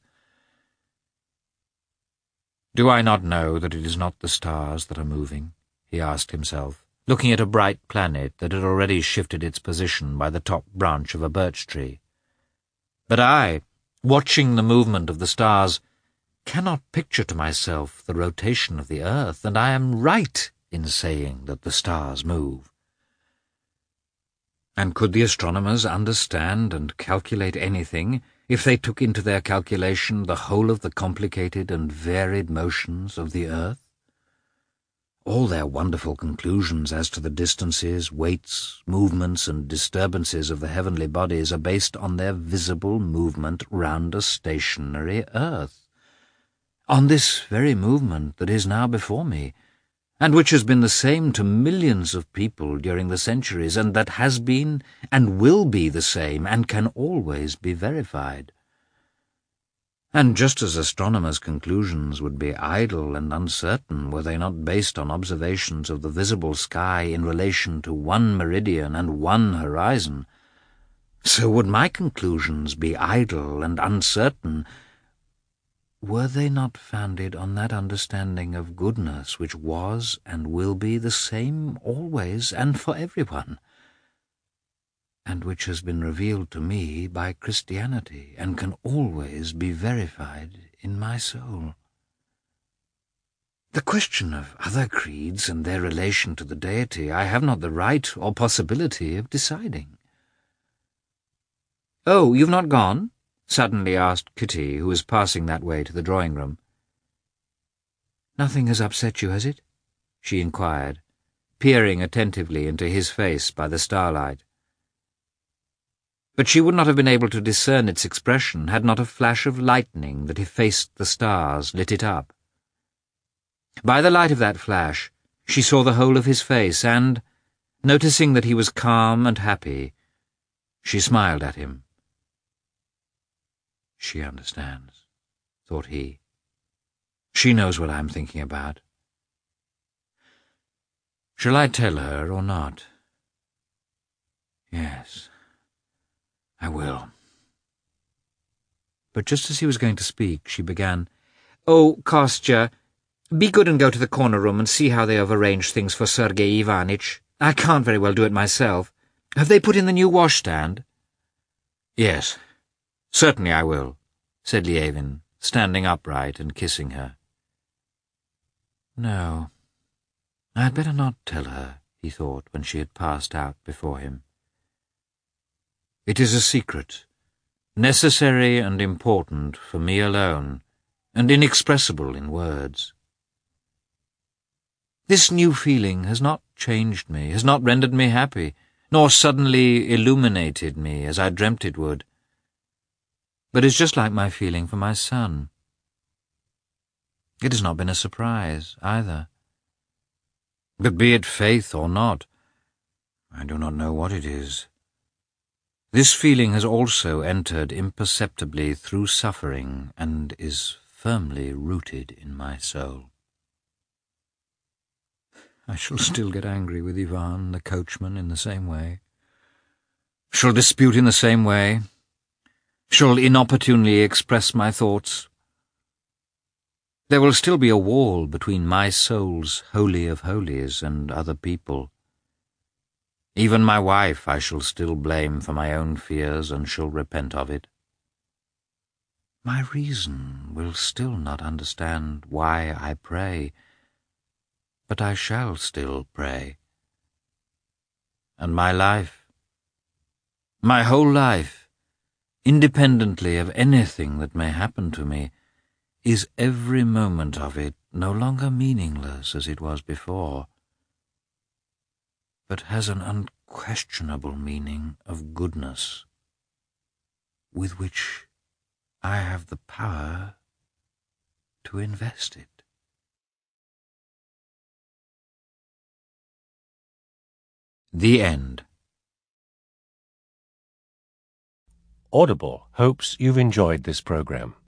Do I not know that it is not the stars that are moving? He asked himself, looking at a bright planet that had already shifted its position by the top branch of a birch tree. But I, watching the movement of the stars, cannot picture to myself the rotation of the earth, and I am right in saying that the stars move. And could the astronomers understand and calculate anything if they took into their calculation the whole of the complicated and varied motions of the earth? All their wonderful conclusions as to the distances, weights, movements, and disturbances of the heavenly bodies are based on their visible movement round a stationary earth, on this very movement that is now before me, and which has been the same to millions of people during the centuries, and that has been and will be the same, and can always be verified. And just as astronomers' conclusions would be idle and uncertain were they not based on observations of the visible sky in relation to one meridian and one horizon, so would my conclusions be idle and uncertain were they not founded on that understanding of goodness which was and will be the same always and for everyone, and which has been revealed to me by Christianity and can always be verified in my soul. The question of other creeds and their relation to the deity I have not the right or possibility of deciding. "Oh, you've not gone?" suddenly asked Kitty, who was passing that way to the drawing-room. "Nothing has upset you, has it?" she inquired, peering attentively into his face by the starlight. But she would not have been able to discern its expression had not a flash of lightning that effaced the stars lit it up. By the light of that flash, she saw the whole of his face, and, noticing that he was calm and happy, she smiled at him. "She understands," thought he. "She knows what I'm thinking about. Shall I tell her or not? Yes, I will." But just as he was going to speak, she began, "Oh, Kostya, be good and go to the corner room and see how they have arranged things for Sergei Ivanitch. I can't very well do it myself. Have they put in the new washstand?" "Yes, certainly I will," said Lievin, standing upright and kissing her. No, I had better not tell her, he thought when she had passed out before him. It is a secret, necessary and important for me alone, and inexpressible in words. This new feeling has not changed me, has not rendered me happy, nor suddenly illuminated me as I dreamt it would, but is just like my feeling for my son. It has not been a surprise, either. But be it faith or not, I do not know what it is. This feeling has also entered imperceptibly through suffering and is firmly rooted in my soul. I shall still get angry with Ivan, the coachman, in the same way. Shall dispute in the same way. Shall inopportunely express my thoughts. There will still be a wall between my soul's holy of holies and other people. Even my wife I shall still blame for my own fears and shall repent of it. My reason will still not understand why I pray, but I shall still pray. And my life, my whole life, independently of anything that may happen to me, is every moment of it no longer meaningless as it was before, but has an unquestionable meaning of goodness, with which I have the power to invest it. The End. Audible hopes you've enjoyed this program.